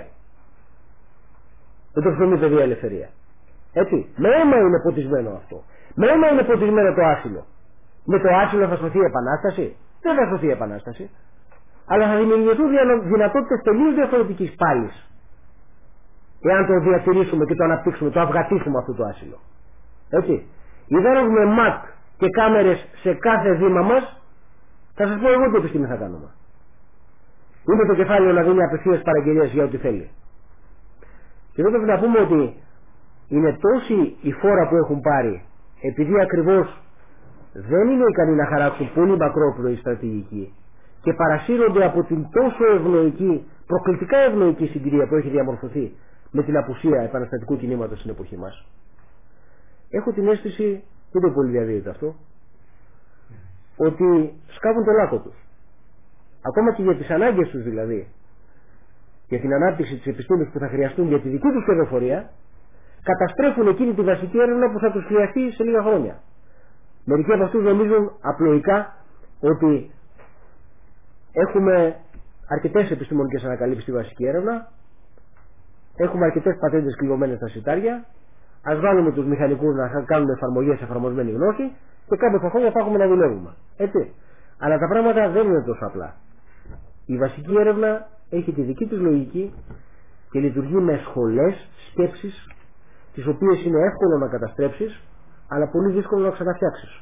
Speaker 2: Με το ψωμί παιδεία ελευθερία. Έτσι. Με αίμα είναι ποτισμένο αυτό. Με αίμα είναι ποτισμένο το άσυλο. Με το άσυλο θα σωθεί η επανάσταση? Δεν θα σωθεί η επανάσταση. Αλλά θα δημιουργηθούν δυνατότητες τελείως διαφορετικής πάλης. Εάν το διατηρήσουμε και το αναπτύξουμε, το αυγατήσουμε αυτό το άσυλο. Έτσι. Ιδάλλως με ΜΑΤ και κάμερες σε κάθε βήμα μας, θα σας πω εγώ τι επιστήμη θα κάνουμε. Είναι το κεφάλαιο να δίνει απευθείας παραγγελίες για ό,τι θέλει. Και εδώ πρέπει να πούμε ότι είναι τόση η φόρα που έχουν πάρει, επειδή ακριβώς δεν είναι ικανοί να χαράξουν πολύ μακρόπνοη στρατηγική και παρασύρονται από την τόσο ευνοϊκή, προκλητικά ευνοϊκή συγκυρία που έχει διαμορφωθεί με την απουσία επαναστατικού κινήματος στην εποχή μας. Έχω την αίσθηση, δεν είναι πολύ διαδίδεται αυτό, ότι σκάβουν το λάκκο τους. Ακόμα και για τις ανάγκες τους δηλαδή, για την ανάπτυξη της επιστήμης που θα χρειαστούν για τη δική τους κερδοφορία, καταστρέφουν εκείνη τη βασική έρευνα που θα τους χρειαστεί σε λίγα χρόνια. Μερικοί από αυτούς νομίζουν απλοϊκά ότι έχουμε αρκετές επιστημονικές ανακαλύψεις στη βασική έρευνα, έχουμε αρκετές πατέντες κλειδωμένες στα σιτάρια, ας βάλουμε τους μηχανικούς να κάνουν εφαρμογές σε εφαρμοσμένη γνώση και κάποια χρόνια θα έχουμε να δουλεύουμε. Έτσι. Αλλά τα πράγματα δεν είναι τόσο απλά. Η βασική έρευνα έχει τη δική της λογική και λειτουργεί με σχολές, σκέψεις, τις οποίες είναι εύκολο να καταστρέψεις, αλλά πολύ δύσκολο να ξαναφτιάξεις.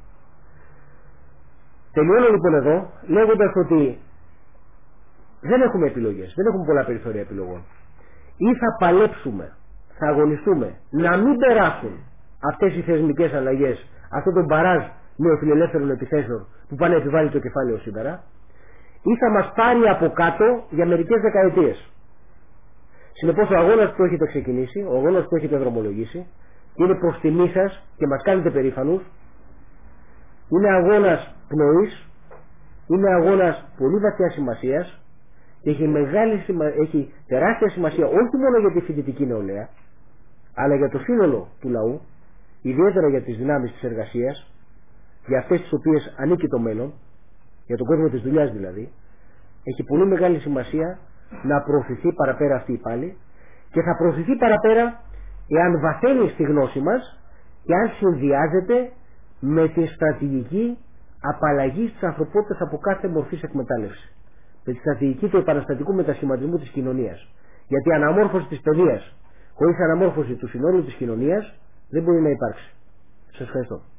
Speaker 2: Τελειώνω λοιπόν εδώ λέγοντας ότι δεν έχουμε επιλογές, δεν έχουμε πολλά περιθώρια επιλογών. Ή θα παλέψουμε, θα αγωνιστούμε να μην περάσουν αυτές οι θεσμικές αλλαγές, αυτό το μπαράζ νεοφιλελεύθερων επιθέσεων που πάνε να επιβάλλει το κεφάλαιο σήμερα, ή θα μας πάρει από κάτω για μερικές δεκαετίες. Συνεπώς ο αγώνας που έχετε ξεκινήσει, ο αγώνας που έχετε δρομολογήσει, είναι προς τιμή σας και μας κάνετε περήφανους, είναι αγώνας πνοής, είναι αγώνας πολύ βαθιά σημασίας και έχει, μεγάλη σημα... έχει τεράστια σημασία όχι μόνο για τη φοιτητική νεολαία, αλλά για το σύνολο του λαού, ιδιαίτερα για τις δυνάμεις της εργασίας, για αυτές τις οποίες ανήκει το μέλλον, για τον κόσμο της δουλειάς δηλαδή. Έχει πολύ μεγάλη σημασία να προωθηθεί παραπέρα αυτή η πάλη και θα προωθηθεί παραπέρα εάν βαθαίνει στη γνώση μας και αν συνδυάζεται με τη στρατηγική απαλλαγή της ανθρωπότητας από κάθε μορφής εκμετάλλευση, με τη στρατηγική του επαναστατικού μετασχηματισμού της κοινωνίας. Γιατί η αναμόρφωση της παιδείας χωρίς αναμόρφωση του συνόλου της κοινωνίας δεν μπορεί να υπάρξει. Σας ευχαριστώ.